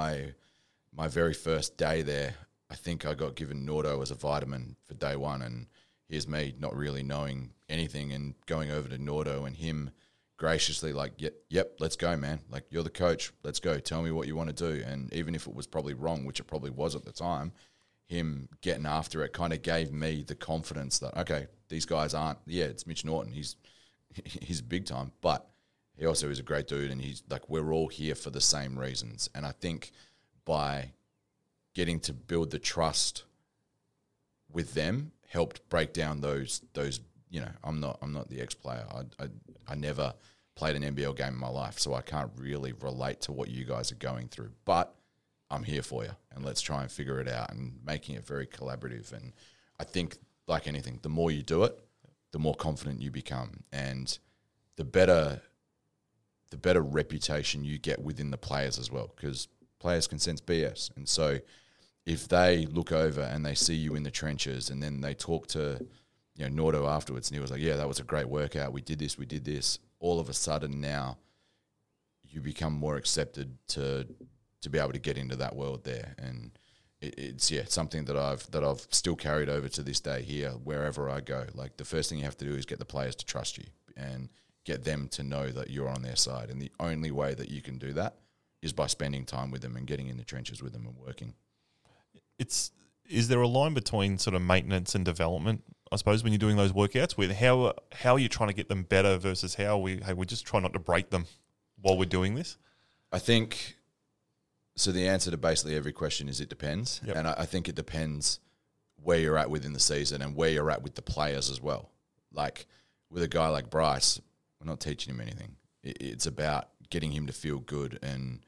Speaker 4: my very first day there, I think I got given Nordo as a vitamin for day one, and here's me not really knowing anything and going over to Nordo and him graciously like, yep, let's go, man. Like, you're the coach. Let's go. Tell me what you want to do. And even if it was probably wrong, which it probably was at the time, him getting after it kind of gave me the confidence that, okay, these guys aren't, it's Mitch Norton. He's big time, but he also is a great dude, and he's like, we're all here for the same reasons. And I think by getting to build the trust with them helped break down those. I'm not the ex-player. I never played an NBL game in my life, so I can't really relate to what you guys are going through. But I'm here for you, and let's try and figure it out, and making it very collaborative. And I think, like anything, the more you do it, the more confident you become, and the better reputation you get within the players as well, because players can sense BS. And so if they look over and they see you in the trenches, and then they talk to Nordo afterwards, and he was like, yeah, that was a great workout, we did this, all of a sudden now you become more accepted to be able to get into that world there. And it's something that I've still carried over to this day here, wherever I go. Like, the first thing you have to do is get the players to trust you and get them to know that you're on their side. And the only way that you can do that is by spending time with them and getting in the trenches with them and working.
Speaker 2: It's is there a line between sort of maintenance and development, I suppose, when you're doing those workouts, with how are you trying to get them better versus how we just try not to break them while we're doing this?
Speaker 4: I think, so the answer to basically every question is it depends.
Speaker 2: Yep.
Speaker 4: And I think it depends where you're at within the season and where you're at with the players as well. Like with a guy like Bryce, we're not teaching him anything. It's about getting him to feel good and,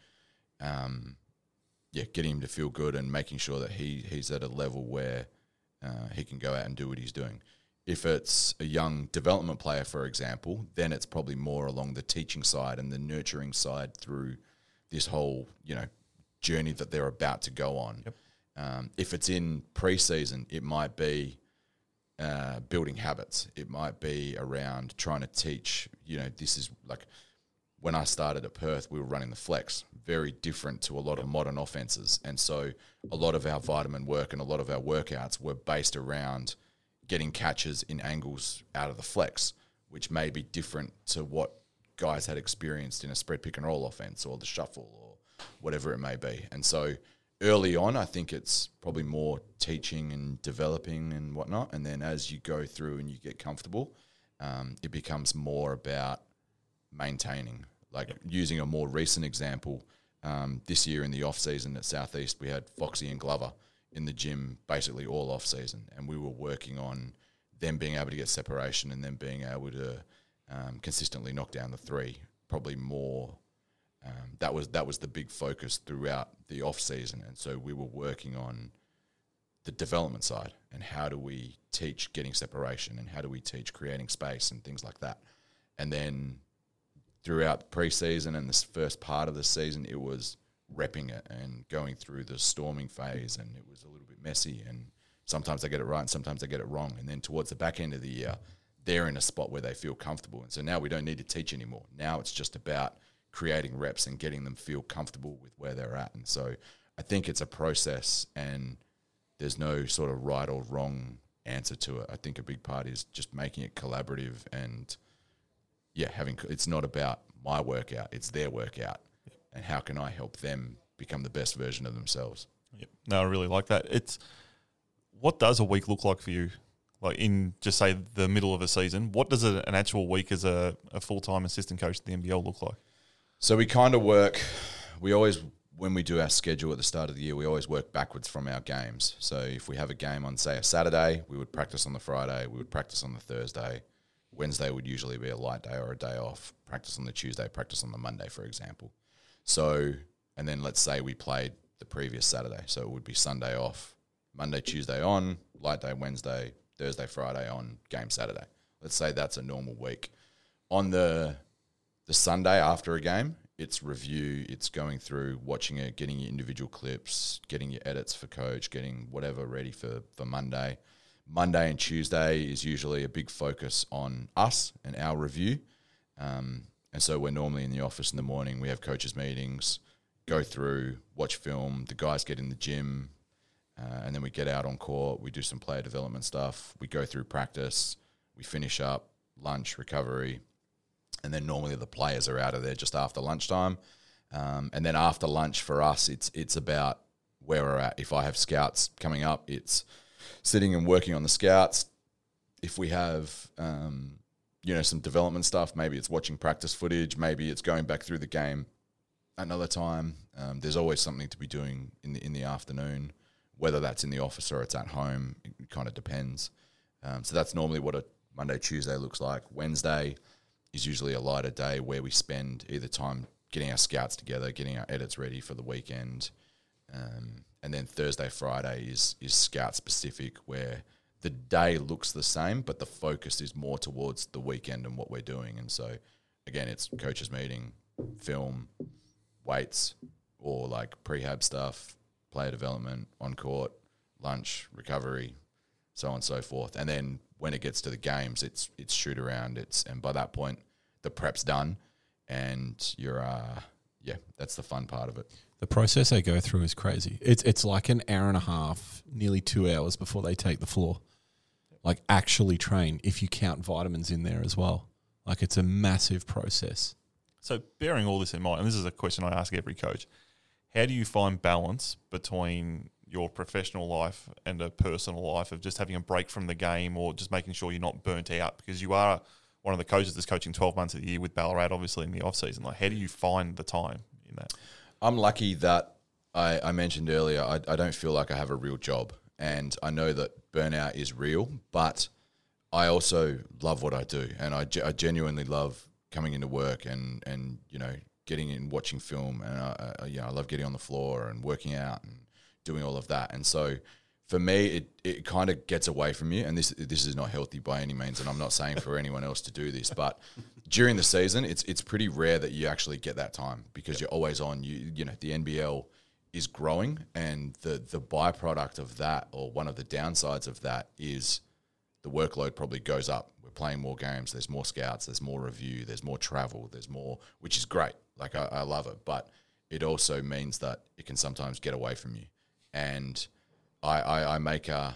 Speaker 4: getting him to feel good and making sure that he's at a level where he can go out and do what he's doing. If it's a young development player, for example, then it's probably more along the teaching side and the nurturing side through this whole, journey that they're about to go on.
Speaker 2: Yep.
Speaker 4: If it's in pre-season, it might be building habits. It might be around trying to teach, this is like when I started at Perth, we were running the flex, very different to a lot of modern offenses. And so a lot of our vitamin work and a lot of our workouts were based around getting catches in angles out of the flex, which may be different to what guys had experienced in a spread pick and roll offense or the shuffle or whatever it may be. And so early on, I think it's probably more teaching and developing and whatnot. And then as you go through and you get comfortable, it becomes more about maintaining. Like using a more recent example, this year in the off-season at Southeast, we had Foxy and Glover in the gym basically all off-season, and we were working on them being able to get separation and them being able to consistently knock down the three, probably more. That was the big focus throughout the off-season, and so we were working on the development side and how do we teach getting separation and how do we teach creating space and things like that. And then throughout the pre-season and this first part of the season, it was repping it and going through the storming phase, and it was a little bit messy, and sometimes they get it right and sometimes they get it wrong. And then towards the back end of the year, they're in a spot where they feel comfortable. And so now we don't need to teach anymore. Now it's just about creating reps and getting them feel comfortable with where they're at. And so I think it's a process, and there's no sort of right or wrong answer to it. I think a big part is just making it collaborative and it's not about my workout, it's their workout. And how can I help them become the best version of themselves?
Speaker 2: Yep. No, I really like that. What does a week look like for you? Like in just say the middle of a season, what does an actual week as a full-time assistant coach at the NBL look like?
Speaker 4: So we kind of work, when we do our schedule at the start of the year, we always work backwards from our games. So if we have a game on, say, a Saturday, we would practice on the Friday, we would practice on the Thursday. Wednesday would usually be a light day or a day off. Practice on the Tuesday, practice on the Monday, for example. So, and then let's say we played the previous Saturday. So it would be Sunday off, Monday, Tuesday on, light day Wednesday, Thursday, Friday on, game Saturday. Let's say that's a normal week. On the Sunday after a game, it's review, it's going through, watching it, getting your individual clips, getting your edits for coach, getting whatever ready for Monday. Monday and Tuesday is usually a big focus on us and our review. And so we're normally in the office in the morning. We have coaches meetings, go through, watch film. The guys get in the gym, and then we get out on court. We do some player development stuff. We go through practice. We finish up, lunch, recovery. And then normally the players are out of there just after lunchtime. And then after lunch for us, it's about where we're at. If I have scouts coming up, it's sitting and working on the scouts. If we have, some development stuff, maybe it's watching practice footage, maybe it's going back through the game another time. There's always something to be doing in the afternoon, whether that's in the office or it's at home. It kind of depends. So that's normally what a Monday, Tuesday looks like. Wednesday is usually a lighter day where we spend either time getting our scouts together, getting our edits ready for the weekend. And then Thursday, Friday is scout specific, where the day looks the same, but the focus is more towards the weekend and what we're doing. And so, again, it's coaches meeting, film, weights, or like prehab stuff, player development, on court, lunch, recovery, so on and so forth. And then when it gets to the games, it's shoot around. And by that point, the prep's done, and you're that's the fun part of it.
Speaker 3: The process they go through is crazy. It's like an hour and a half, nearly 2 hours before they take the floor. Like actually train, if you count vitamins in there as well. Like it's a massive process.
Speaker 2: So bearing all this in mind, and this is a question I ask every coach, how do you find balance between, your professional life and a personal life of just having a break from the game or just making sure you're not burnt out? Because you are one of the coaches that's coaching 12 months of the year with Ballarat, obviously, in the off-season. Like, how do you find the time in that?
Speaker 4: I'm lucky that I mentioned earlier, I don't feel like I have a real job. And I know that burnout is real, but I also love what I do. And I genuinely love coming into work and getting in, watching film. And I love getting on the floor and working out and doing all of that. And so for me, it kind of gets away from you. And this is not healthy by any means. And I'm not saying for anyone else to do this, but during the season, it's pretty rare that you actually get that time because you're always on. The NBL is growing, and the byproduct of that, or one of the downsides of that, is the workload probably goes up. We're playing more games, there's more scouts, there's more review, there's more travel, there's more, which is great. Like, I love it, but it also means that it can sometimes get away from you. And I make a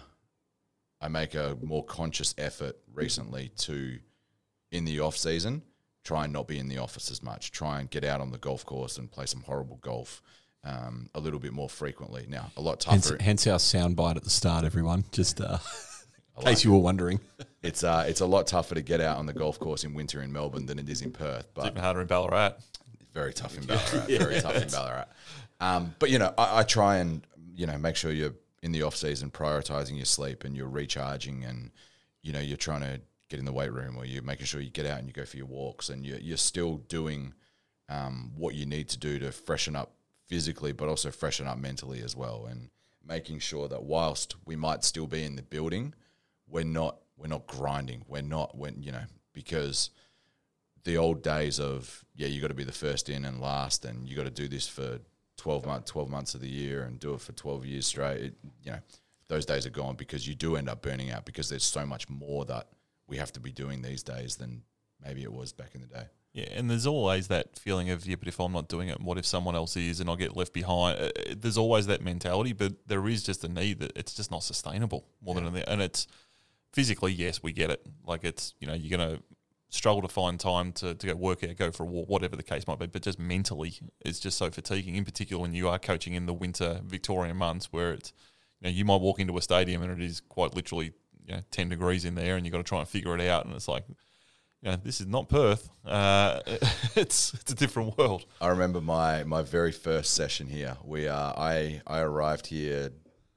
Speaker 4: more conscious effort recently to, in the off season, try and not be in the office as much, try and get out on the golf course and play some horrible golf a little bit more frequently. Now, a lot tougher.
Speaker 3: Hence our soundbite at the start, everyone. Just in case you were wondering.
Speaker 4: It's a lot tougher to get out on the golf course in winter in Melbourne than it is in Perth. But
Speaker 2: it's even harder in Ballarat.
Speaker 4: Very tough in Ballarat. Very tough in Ballarat. But, I try and, make sure you're in the off-season prioritising your sleep and you're recharging and, you're trying to get in the weight room, or you're making sure you get out and you go for your walks, and you're still doing what you need to do to freshen up physically, but also freshen up mentally as well, and making sure that whilst we might still be in the building, we're not grinding. Because the old days of, you got to be the first in and last, and you got to do this for 12 months of the year and do it for 12 years straight. Those days are gone, because you do end up burning out, because there's so much more that we have to be doing these days than maybe it was back in the day.
Speaker 2: Yeah, and there's always that feeling of, but if I'm not doing it, what if someone else is and I'll get left behind? There's always that mentality, but there is just a need that it's just not sustainable more than anything. And it's physically, yes, we get it. Like, it's, you're going to struggle to find time to go work out, go for a walk, whatever the case might be, but just mentally, it's just so fatiguing, in particular when you are coaching in the winter Victorian months where it's, you might walk into a stadium and it is quite literally 10 degrees in there, and you've got to try and figure it out, and it's like, this is not Perth. It's a different world.
Speaker 4: I remember my very first session here. I arrived here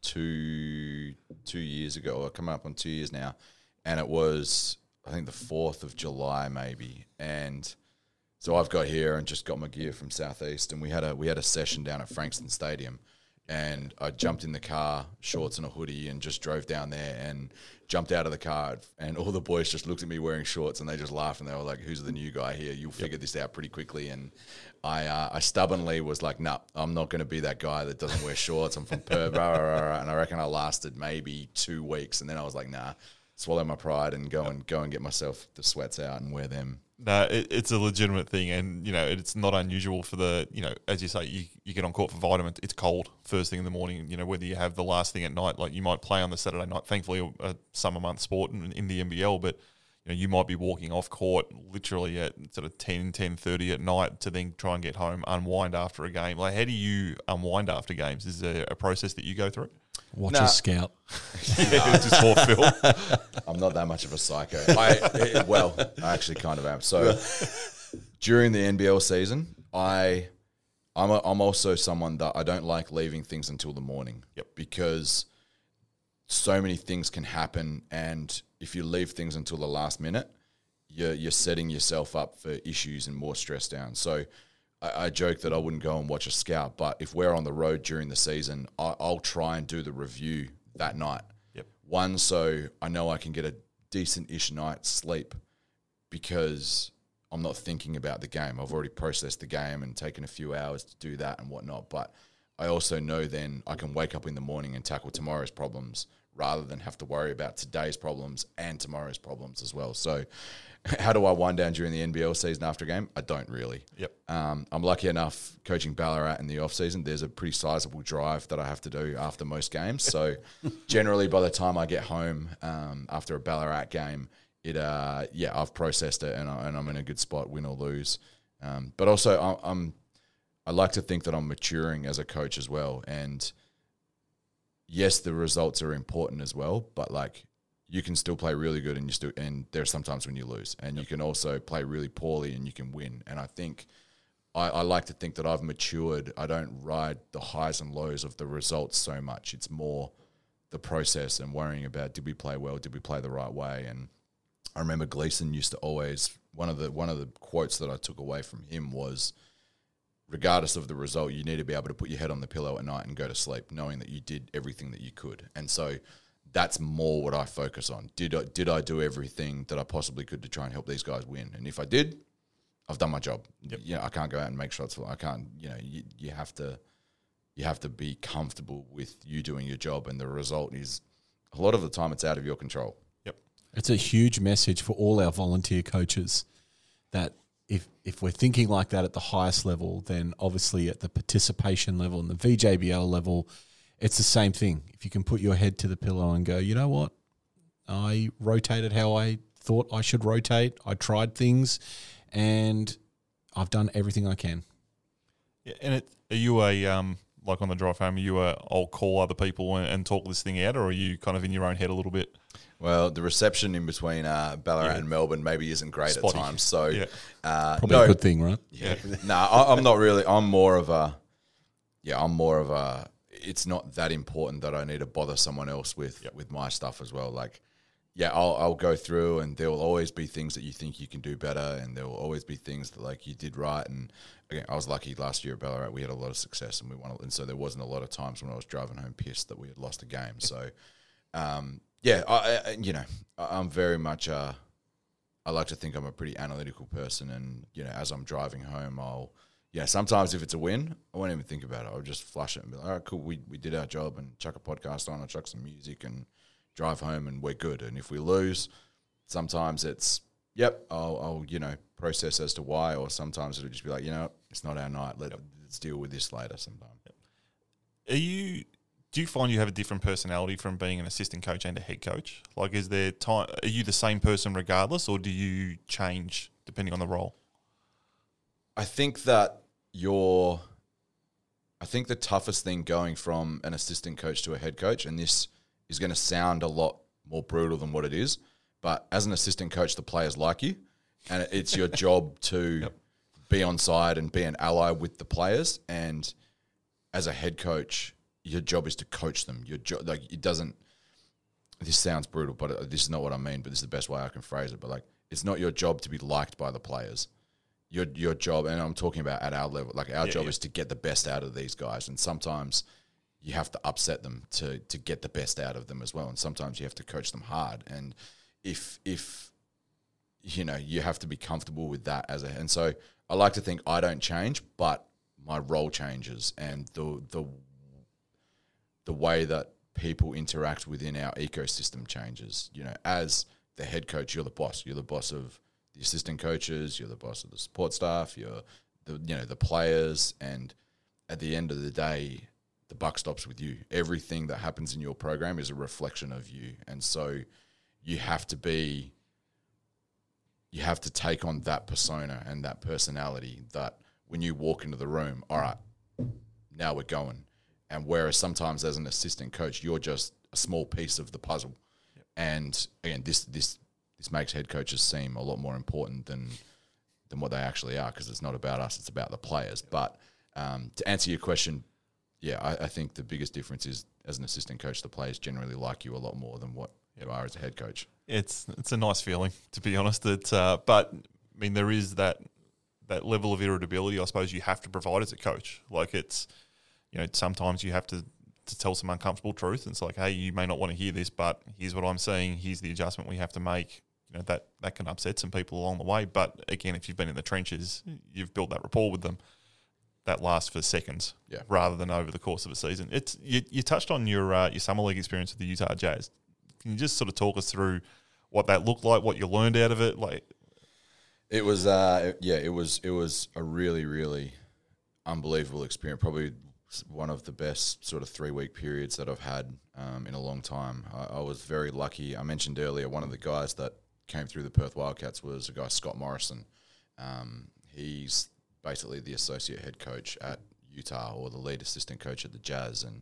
Speaker 4: two years ago, or coming up on 2 years now, and it was, I think, the 4th of July maybe. And so I've got here and just got my gear from Southeast, and we had a session down at Frankston Stadium. And I jumped in the car, shorts and a hoodie, and just drove down there and jumped out of the car. And all the boys just looked at me wearing shorts, and they just laughed, and they were like, "Who's the new guy here? You'll figure this out pretty quickly." And I stubbornly was like, "No, I'm not going to be that guy that doesn't wear shorts. I'm from Perth." And I reckon I lasted maybe 2 weeks, and then I was like, "Nah, swallow my pride and go and get myself the sweats out and wear them."
Speaker 2: No, it's a legitimate thing, and it's not unusual for the as you say, you get on court for vitamins. It's cold first thing in the morning. Whether you have the last thing at night, like you might play on the Saturday night. Thankfully, a summer month sport in the NBL, but you might be walking off court literally at sort of 10:30 at night to then try and get home, unwind after a game. Like, how do you unwind after games? Is there a process that you go through?
Speaker 3: Watch a scout.
Speaker 2: Just for Phil.
Speaker 4: I'm not that much of a psycho. I actually kind of am. So during the NBL season, I'm also someone that I don't like leaving things until the morning.
Speaker 2: Yep.
Speaker 4: Because so many things can happen, and if you leave things until the last minute, you're setting yourself up for issues and more stress down. So I joke that I wouldn't go and watch a scout, but if we're on the road during the season, I'll try and do the review that night.
Speaker 2: Yep.
Speaker 4: One, so I know I can get a decent-ish night's sleep because I'm not thinking about the game. I've already processed the game and taken a few hours to do that and whatnot. But I also know then I can wake up in the morning and tackle tomorrow's problems rather than have to worry about today's problems and tomorrow's problems as well. So how do I wind down during the NBL season after a game? I don't really.
Speaker 2: Yep.
Speaker 4: I'm lucky enough coaching Ballarat in the off-season. There's a pretty sizable drive that I have to do after most games. So generally by the time I get home after a Ballarat game, I've processed it and I'm in a good spot, win or lose. But also I like to think that I'm maturing as a coach as well. And yes, the results are important as well, but like you can still play really good and there's sometimes when you lose, and you can also play really poorly and you can win. And I think I like to think that I've matured. I don't ride the highs and lows of the results so much. It's more the process and worrying about, did we play well? Did we play the right way? And I remember Gleason used to always, one of the quotes that I took away from him was, regardless of the result, you need to be able to put your head on the pillow at night and go to sleep knowing that you did everything that you could. And so that's more what I focus on. Did I do everything that I possibly could to try and help these guys win? And if I did, I've done my job.
Speaker 2: Yep.
Speaker 4: You know, I can't go out and make shots. I can't, you know, you have to be comfortable with you doing your job, and the result is a lot of the time it's out of your control.
Speaker 2: Yep.
Speaker 3: It's a huge message for all our volunteer coaches that if we're thinking like that at the highest level, then obviously at the participation level and the VJBL level, it's the same thing. If you can put your head to the pillow and go, you know what, I rotated how I thought I should rotate. I tried things, and I've done everything I can.
Speaker 2: Yeah, and are you like on the drive home, I'll call other people and talk this thing out, or are you kind of in your own head a little bit?
Speaker 4: Well, the reception in between Ballarat and Melbourne maybe isn't great
Speaker 2: Spotty.
Speaker 4: at times. So
Speaker 3: Probably a good thing, right?
Speaker 4: Yeah. I'm not really. I'm more of a. It's not that important that I need to bother someone else with my stuff as well. Like, yeah, I'll go through, and there will always be things that you think you can do better, and there will always be things that like you did right. And again, I was lucky last year at Ballarat. We had a lot of success, and we won. And so there wasn't a lot of times when I was driving home pissed that we had lost a game. So, I'm very much. I like to think I'm a pretty analytical person, and as I'm driving home, sometimes if it's a win, I won't even think about it. I'll just flush it and be like, all right, cool, we did our job, and chuck a podcast on, and chuck some music, and drive home, and we're good. And if we lose, sometimes it's, I'll process as to why, or sometimes it'll just be like, it's not our night. Let's deal with this later sometime.
Speaker 2: Do you find you have a different personality from being an assistant coach and a head coach? Like, is there time? Are you the same person regardless, or do you change depending on the role?
Speaker 4: I think that the toughest thing going from an assistant coach to a head coach, and this is going to sound a lot more brutal than what it is, but as an assistant coach, the players like you, and it's your job to be on side and be an ally with the players. And as a head coach, your job is to coach them. Your job, this sounds brutal, but this is not what I mean, but this is the best way I can phrase it. But it's not your job to be liked by the players. Your job, and I'm talking about at our level, our job is to get the best out of these guys. And sometimes you have to upset them to get the best out of them as well. And sometimes you have to coach them hard. And if you have to be comfortable with that and so I like to think I don't change, but my role changes, and the way that people interact within our ecosystem changes. As the head coach, you're the boss. You're the boss of the assistant coaches. You're the boss of the support staff. You're the players. And at the end of the day, the buck stops with you. Everything that happens in your program is a reflection of you. And so you have to take on that persona and that personality that when you walk into the room, all right, now we're going. And whereas sometimes as an assistant coach, you're just a small piece of the puzzle. Yep. And again, this makes head coaches seem a lot more important than what they actually are, because it's not about us, it's about the players. But to answer your question, I think the biggest difference is as an assistant coach, the players generally like you a lot more than what you are as a head coach. It's
Speaker 2: a nice feeling, to be honest. But I mean, there is that level of irritability I suppose you have to provide as a coach. Like, it's, sometimes you have to tell some uncomfortable truth. And it's like, hey, you may not want to hear this, but here's what I'm seeing. Here's the adjustment we have to make. That can upset some people along the way. But again, if you've been in the trenches, you've built that rapport with them. That lasts for seconds, rather than over the course of a season. It's you touched on your Summer League experience with the Utah Jazz. Can you just sort of talk us through what that looked like, what you learned out of it?
Speaker 4: It was it was a really, really unbelievable experience. Probably one of the best sort of 3-week periods that I've had in a long time. I was very lucky. I mentioned earlier one of the guys that came through the Perth Wildcats was a guy, Scott Morrison. He's basically the associate head coach at Utah, or the lead assistant coach at the Jazz, and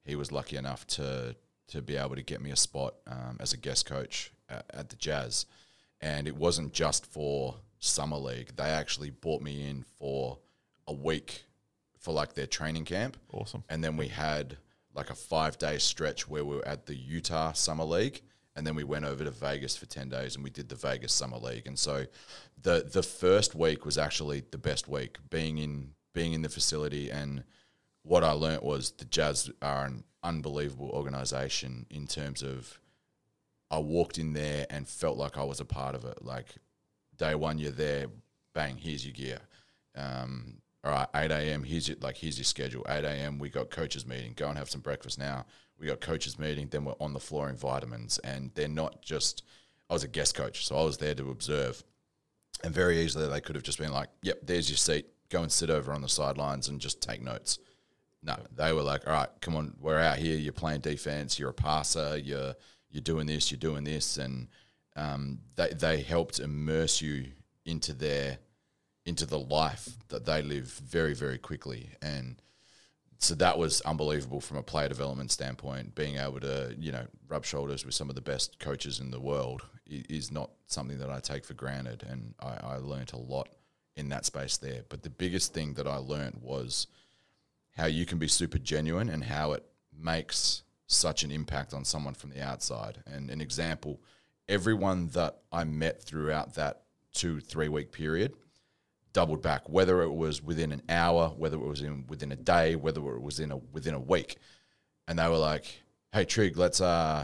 Speaker 4: he was lucky enough to be able to get me a spot as a guest coach at the Jazz. And it wasn't just for summer league. They actually brought me in for a week for like their training camp.
Speaker 2: Awesome.
Speaker 4: And then we had like a 5-day stretch where we were at the Utah Summer League, and then we went over to Vegas for 10 days and we did the Vegas Summer League. And so the first week was actually the best week, being in the facility. And what I learnt was the Jazz are an unbelievable organization in terms of I walked in there and felt like I was a part of it. Like day one, you're there, bang, here's your gear. All right, 8 a.m., here's your schedule. 8 a.m., we got coaches meeting. Go and have some breakfast now. We got coaches meeting. Then we're on the floor in vitamins. And they're not just – I was a guest coach, so I was there to observe. And very easily they could have just been like, yep, there's your seat. Go and sit over on the sidelines and just take notes. No, they were like, all right, come on, we're out here. You're playing defense. You're a passer. You're doing this. You're doing this. And they helped immerse you into the life that they live very, very quickly. And so that was unbelievable from a player development standpoint. Being able to, rub shoulders with some of the best coaches in the world is not something that I take for granted. And I learned a lot in that space there. But the biggest thing that I learned was how you can be super genuine and how it makes such an impact on someone from the outside. And an example, everyone that I met throughout that 2-3 week period doubled back, whether it was within an hour, whether it was within a day, whether it was within a week. And they were like, hey, Trig, let's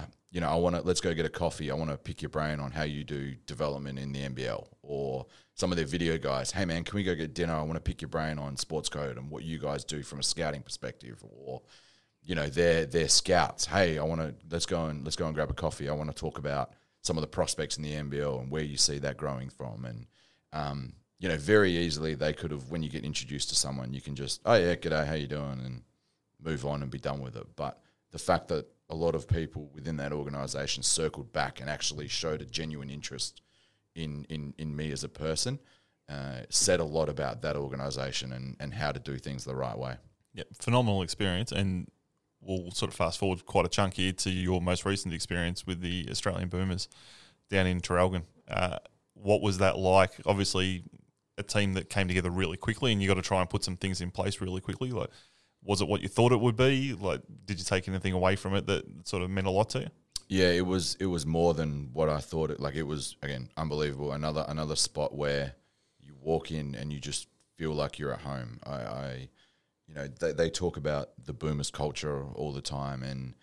Speaker 4: go get a coffee. I want to pick your brain on how you do development in the NBL. Or some of their video guys, hey man, can we go get dinner? I want to pick your brain on sports code and what you guys do from a scouting perspective. Or, their scouts, hey, let's go and grab a coffee. I want to talk about some of the prospects in the NBL and where you see that growing from. And, very easily they could have, when you get introduced to someone, you can just, oh yeah, g'day, how you doing? And move on and be done with it. But the fact that a lot of people within that organization circled back and actually showed a genuine interest in me as a person said a lot about that organization and how to do things the right way.
Speaker 2: Yeah, phenomenal experience. And we'll sort of fast forward quite a chunk here to your most recent experience with the Australian Boomers down in Traralgon. What was that like? Obviously, a team that came together really quickly, and you got to try and put some things in place really quickly. Like, was it what you thought it would be? Like, did you take anything away from it that sort of meant a lot to you?
Speaker 4: Yeah, it was more than what I thought. It was, again, unbelievable. Another spot where you walk in and you just feel like you're at home. They talk about the Boomers culture all the time, and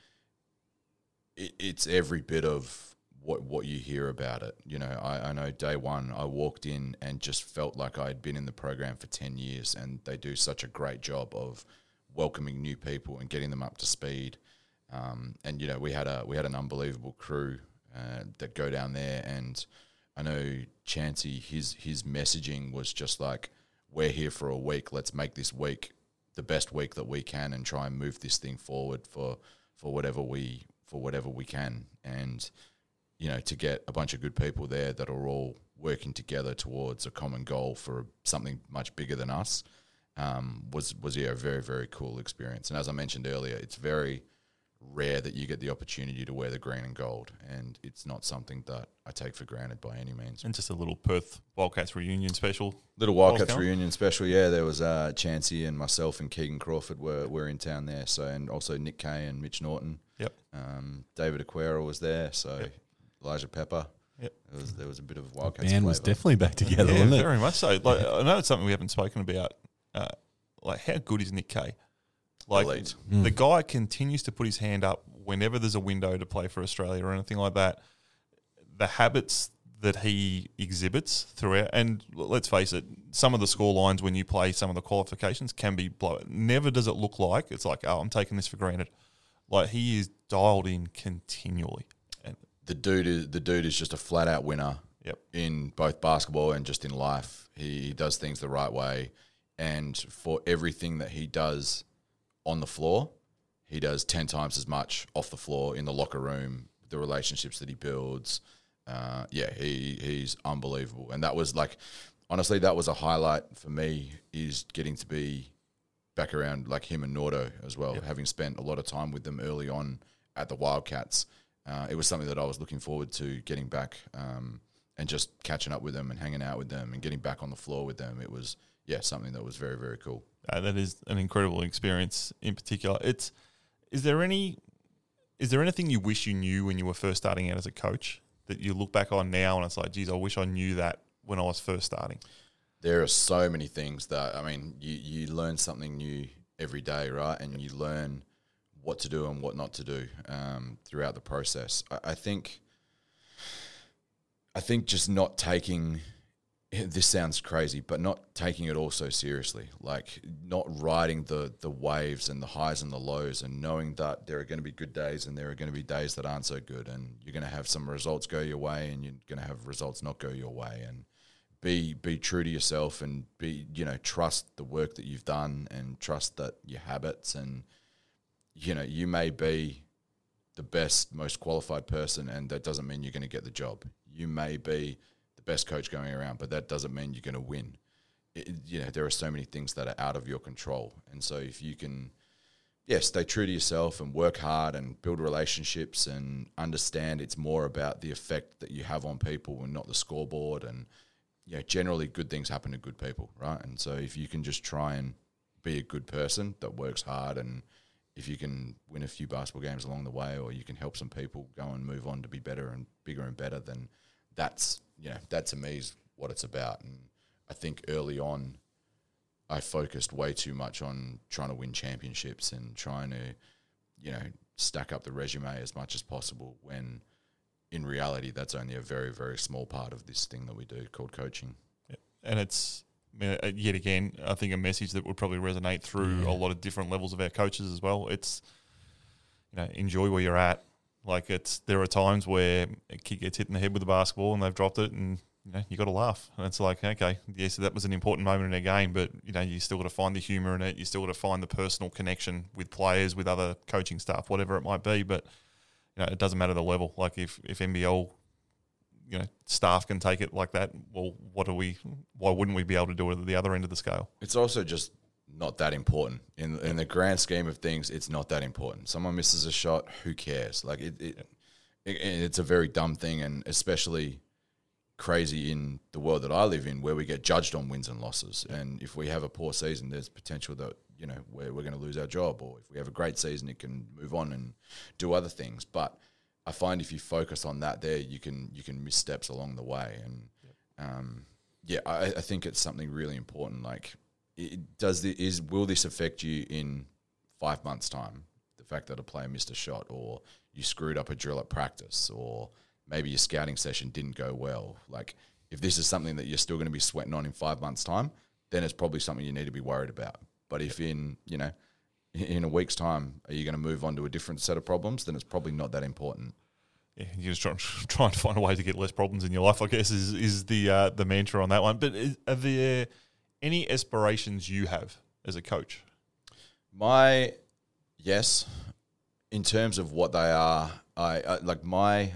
Speaker 4: it's every bit of what you hear about it. I know day one I walked in and just felt like I'd been in the program for 10 years, and they do such a great job of welcoming new people and getting them up to speed. And we had an unbelievable crew that go down there, and I know Chancey, his messaging was just like, we're here for a week, let's make this week the best week that we can and try and move this thing forward for whatever we can. And to get a bunch of good people there that are all working together towards a common goal for something much bigger than us was a very, very cool experience. And as I mentioned earlier, it's very rare that you get the opportunity to wear the green and gold, and it's not something that I take for granted by any means.
Speaker 2: And just a little Perth Wildcats reunion special.
Speaker 4: Little Wildcats reunion special, yeah. There was Chancey and myself and Keegan Crawford were in town there, so, and also Nick Kay and Mitch Norton.
Speaker 2: Yep.
Speaker 4: David Aquera was there, so yep. Elijah Pepper.
Speaker 2: Yep.
Speaker 4: There was a bit of Wildcats.
Speaker 3: The band was definitely back together, wasn't it?
Speaker 2: Very much so. Like, I know it's something we haven't spoken about. Like, how good is Nick Kay? Like,
Speaker 4: elite.
Speaker 2: The guy continues to put his hand up whenever there's a window to play for Australia or anything like that. The habits that he exhibits throughout, and let's face it, some of the score lines when you play some of the qualifications can be blown. Never does it look like it's like, oh, I'm taking this for granted. Like, he is dialed in continually. And
Speaker 4: the dude is just a flat out winner.
Speaker 2: Yep.
Speaker 4: In both basketball and just in life. He does things the right way, and for everything that he does on the floor, he does 10 times as much off the floor, in the locker room, the relationships that he builds. He's unbelievable. And that was honestly, that was a highlight for me, is getting to be back around like him and Nordo as well, having spent a lot of time with them early on at the Wildcats. It was something that I was looking forward to getting back and just catching up with them and hanging out with them and getting back on the floor with them. It was, something that was very, very cool.
Speaker 2: That is an incredible experience in particular. Is there anything you wish you knew when you were first starting out as a coach that you look back on now and it's like, geez, I wish I knew that when I was first starting?
Speaker 4: There are so many things that, I mean, you learn something new every day, right? And you learn what to do and what not to do throughout the process. I think just not taking, this sounds crazy, but not taking it all so seriously, like not riding the waves and the highs and the lows, and knowing that there are going to be good days and there are going to be days that aren't so good, and you're going to have some results go your way and you're going to have results not go your way, and be true to yourself and trust the work that you've done and trust that your habits, and you may be the best, most qualified person, and that doesn't mean you're going to get the job. You may be the best coach going around, but that doesn't mean you're going to win. There are so many things that are out of your control. And so if you can, stay true to yourself and work hard and build relationships and understand it's more about the effect that you have on people and not the scoreboard. And, generally good things happen to good people, right? And so if you can just try and be a good person that works hard, and if you can win a few basketball games along the way, or you can help some people go and move on to be better and bigger and better, then that to me is what it's about. And I think early on, I focused way too much on trying to win championships and trying to, stack up the resume as much as possible, when in reality, that's only a very, very small part of this thing that we do called coaching.
Speaker 2: Yeah. And it's, yet again, I think a message that would probably resonate through a lot of different levels of our coaches as well. It's, enjoy where you're at. Like, there are times where a kid gets hit in the head with a basketball and they've dropped it, and you got to laugh. And it's like, okay, yes, that was an important moment in a game, but you still got to find the humour in it. You still got to find the personal connection with players, with other coaching staff, whatever it might be. But it doesn't matter the level. Like if NBL, staff can take it like that, well, why wouldn't we be able to do it at the other end of the scale?
Speaker 4: It's also just not that important in the grand scheme of things. It's not that important. Someone misses a shot, who cares? Like it's a very dumb thing, and especially crazy in the world that I live in, where we get judged on wins and losses. And if we have a poor season, there's potential that we're going to lose our job, or if we have a great season, it can move on and do other things. But I find if you focus on that, you can miss steps along the way. And I think it's something really important. Like, will this affect you in 5 months' time? The fact that a player missed a shot, or you screwed up a drill at practice, or maybe your scouting session didn't go well. Like, if this is something that you're still going to be sweating on in 5 months' time, then it's probably something you need to be worried about. But if in a week's time, are you going to move on to a different set of problems, then it's probably not that important.
Speaker 2: Yeah, you're just trying to find a way to get less problems in your life, I guess, is the mantra on that one. But are there any aspirations you have as a coach?
Speaker 4: Yes, in terms of what they are, I like my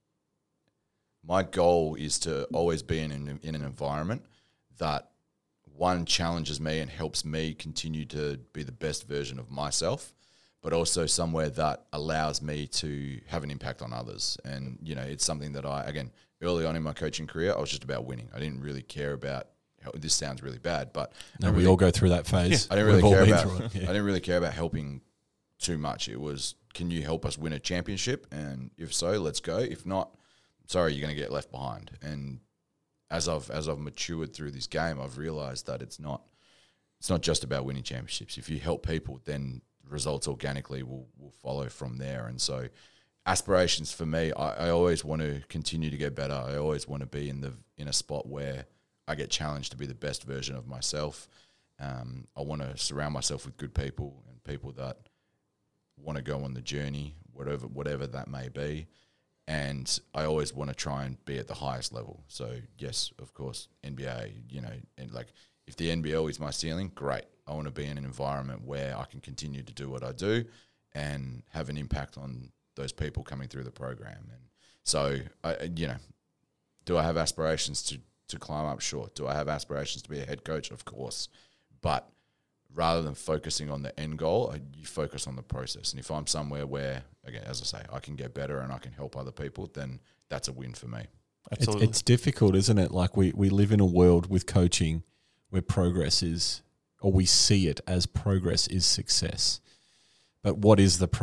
Speaker 4: goal is to always be in an environment that, one, challenges me and helps me continue to be the best version of myself, but also somewhere that allows me to have an impact on others. And, it's something that early on in my coaching career, I was just about winning. I didn't really care about, this sounds really bad, but
Speaker 3: we all go through that phase.
Speaker 4: I didn't really care about helping too much. It was, can you help us win a championship? And if so, let's go. If not, sorry, you're going to get left behind. And as I've matured through this game, I've realized that it's not just about winning championships. If you help people, then results organically will follow from there. And so aspirations for me, I always want to continue to get better. I always want to be in a spot where I get challenged to be the best version of myself. I want to surround myself with good people and people that want to go on the journey, whatever that may be. And I always want to try and be at the highest level. So yes, of course, NBA, and like, if the NBL is my ceiling, great. I want to be in an environment where I can continue to do what I do and have an impact on those people coming through the program. And so, do I have aspirations to climb up? Sure. Do I have aspirations to be a head coach? Of course. But rather than focusing on the end goal, you focus on the process. And if I'm somewhere where, again, as I say, I can get better and I can help other people, then that's a win for me.
Speaker 3: Absolutely. It's difficult, isn't it? Like we live in a world with coaching where progress is, or we see it as progress is success. But what is the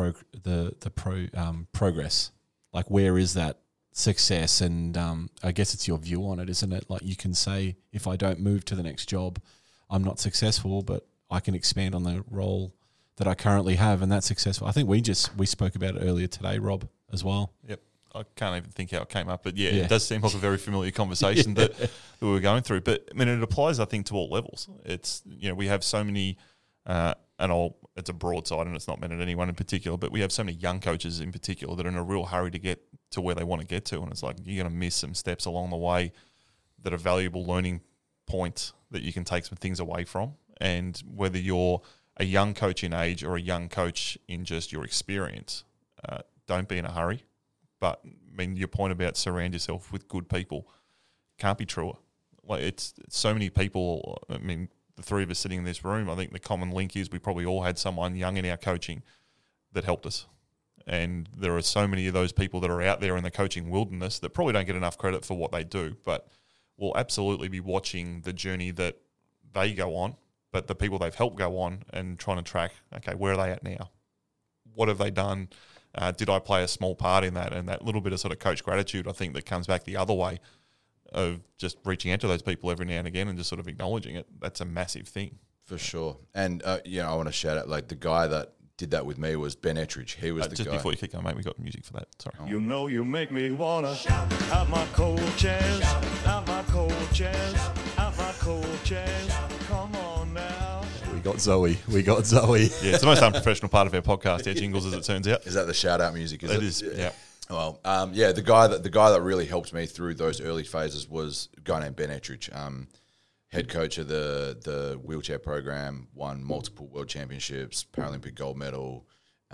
Speaker 3: progress? Like, where is that success? And I guess it's your view on it, isn't it? Like, you can say, if I don't move to the next job, I'm not successful, but I can expand on the role that I currently have, and that's successful. I think we spoke about it earlier today, Rob, as well.
Speaker 2: Yep. I can't even think how it came up, but it does seem like a very familiar conversation that we were going through. But I mean, it applies, I think, to all levels. It's, we have so many, it's a broad side and it's not meant at anyone in particular, but we have so many young coaches in particular that are in a real hurry to get to where they want to get to. And it's like, you're going to miss some steps along the way that are valuable learning points that you can take some things away from. And whether you're a young coach in age or a young coach in just your experience, don't be in a hurry. But I mean, your point about surround yourself with good people can't be truer. Like, it's so many people. I mean, the three of us sitting in this room, I think the common link is we probably all had someone young in our coaching that helped us. And there are so many of those people that are out there in the coaching wilderness that probably don't get enough credit for what they do, but will absolutely be watching the journey that they go on, but the people they've helped go on, and trying to track, okay, where are they at now? What have they done? Did I play a small part in that? And that little bit of sort of coach gratitude, I think, that comes back the other way of just reaching out to those people every now and again and just sort of acknowledging it. That's a massive thing.
Speaker 4: For sure. And, I want to shout out, like, the guy that did that with me was Ben Ettridge. He was the
Speaker 2: just
Speaker 4: guy.
Speaker 2: Before you keep going, mate, we got music for that. Sorry.
Speaker 5: You know you make me want to have my cold chairs, have my cold chairs, have my cold chairs. Come on now.
Speaker 3: We got Zoe. Yeah,
Speaker 2: it's the most unprofessional part of our podcast, jingles, as it turns out.
Speaker 4: Is that the shout out music?
Speaker 2: It is, yeah.
Speaker 4: Well, the guy that really helped me through those early phases was a guy named Ben Ettridge, head coach of the wheelchair program, won multiple world championships, Paralympic gold medal,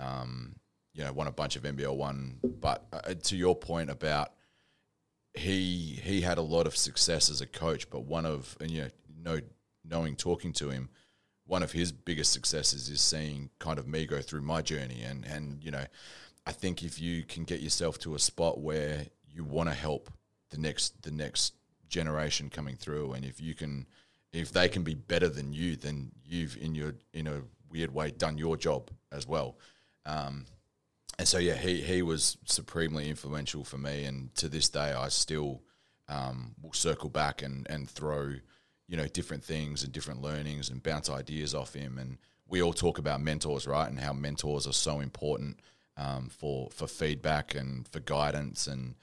Speaker 4: won a bunch of NBL one. But to your point about he had a lot of success as a coach, but talking to him, one of his biggest successes is seeing kind of me go through my journey. And I think if you can get yourself to a spot where you want to help the next generation coming through, and if they can be better than you, then you've in a weird way done your job as well. And so he was supremely influential for me, and to this day I still will circle back and throw different things and different learnings and bounce ideas off him. And we all talk about mentors, right, and how mentors are so important for feedback and for guidance. And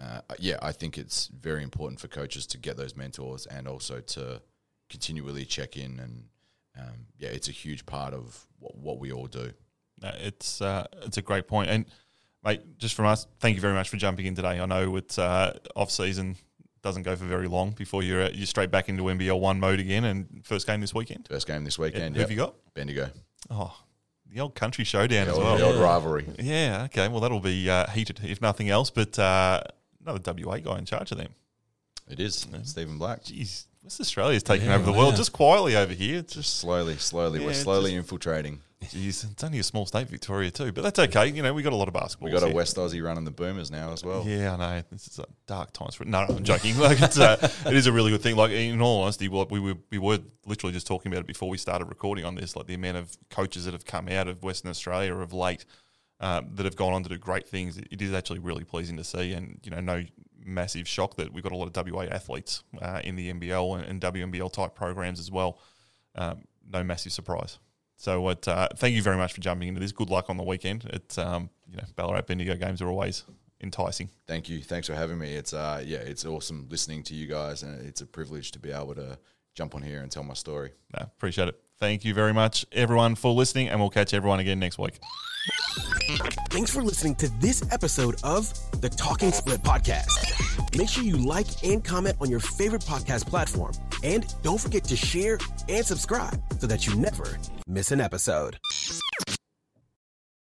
Speaker 4: I think it's very important for coaches to get those mentors and also to continually check in. And it's a huge part of what we all do.
Speaker 2: It's a great point. And mate, just from us, thank you very much for jumping in today. I know it's off season, doesn't go for very long before you're straight back into NBL 1 mode again. And first game this weekend.
Speaker 4: Who have
Speaker 2: you got?
Speaker 4: Bendigo.
Speaker 2: Oh, the old country showdown as well.
Speaker 4: The old rivalry.
Speaker 2: Yeah, okay. Well, that'll be heated, if nothing else. But another WA guy in charge of them.
Speaker 4: It is. Stephen Black.
Speaker 2: Jeez, West Australia's taking over the world just quietly over here.
Speaker 4: Just slowly. We're slowly infiltrating.
Speaker 2: Jeez, it's only a small state, Victoria, too. But that's okay. We got a lot of basketball.
Speaker 4: We got a West Aussie running the Boomers now as well.
Speaker 2: Yeah, I know. This is dark times for it. No, I'm joking. Like, it is a really good thing. Like, in all honesty, we were literally just talking about it before we started recording on this, like the amount of coaches that have come out of Western Australia of late that have gone on to do great things. It is actually really pleasing to see. And, no massive shock that we've got a lot of WA athletes in the NBL and WNBL type programs as well. No massive surprise. So thank you very much for jumping into this. Good luck on the weekend. It's Ballarat Bendigo games are always enticing.
Speaker 4: Thank you. Thanks for having me. It's it's awesome listening to you guys, and it's a privilege to be able to jump on here and tell my story.
Speaker 2: No, appreciate it. Thank you very much, everyone, for listening, and we'll catch everyone again next week.
Speaker 6: Thanks for listening to this episode of the Talking Split Podcast. Make sure you like and comment on your favorite podcast platform. And don't forget to share and subscribe so that you never miss an episode.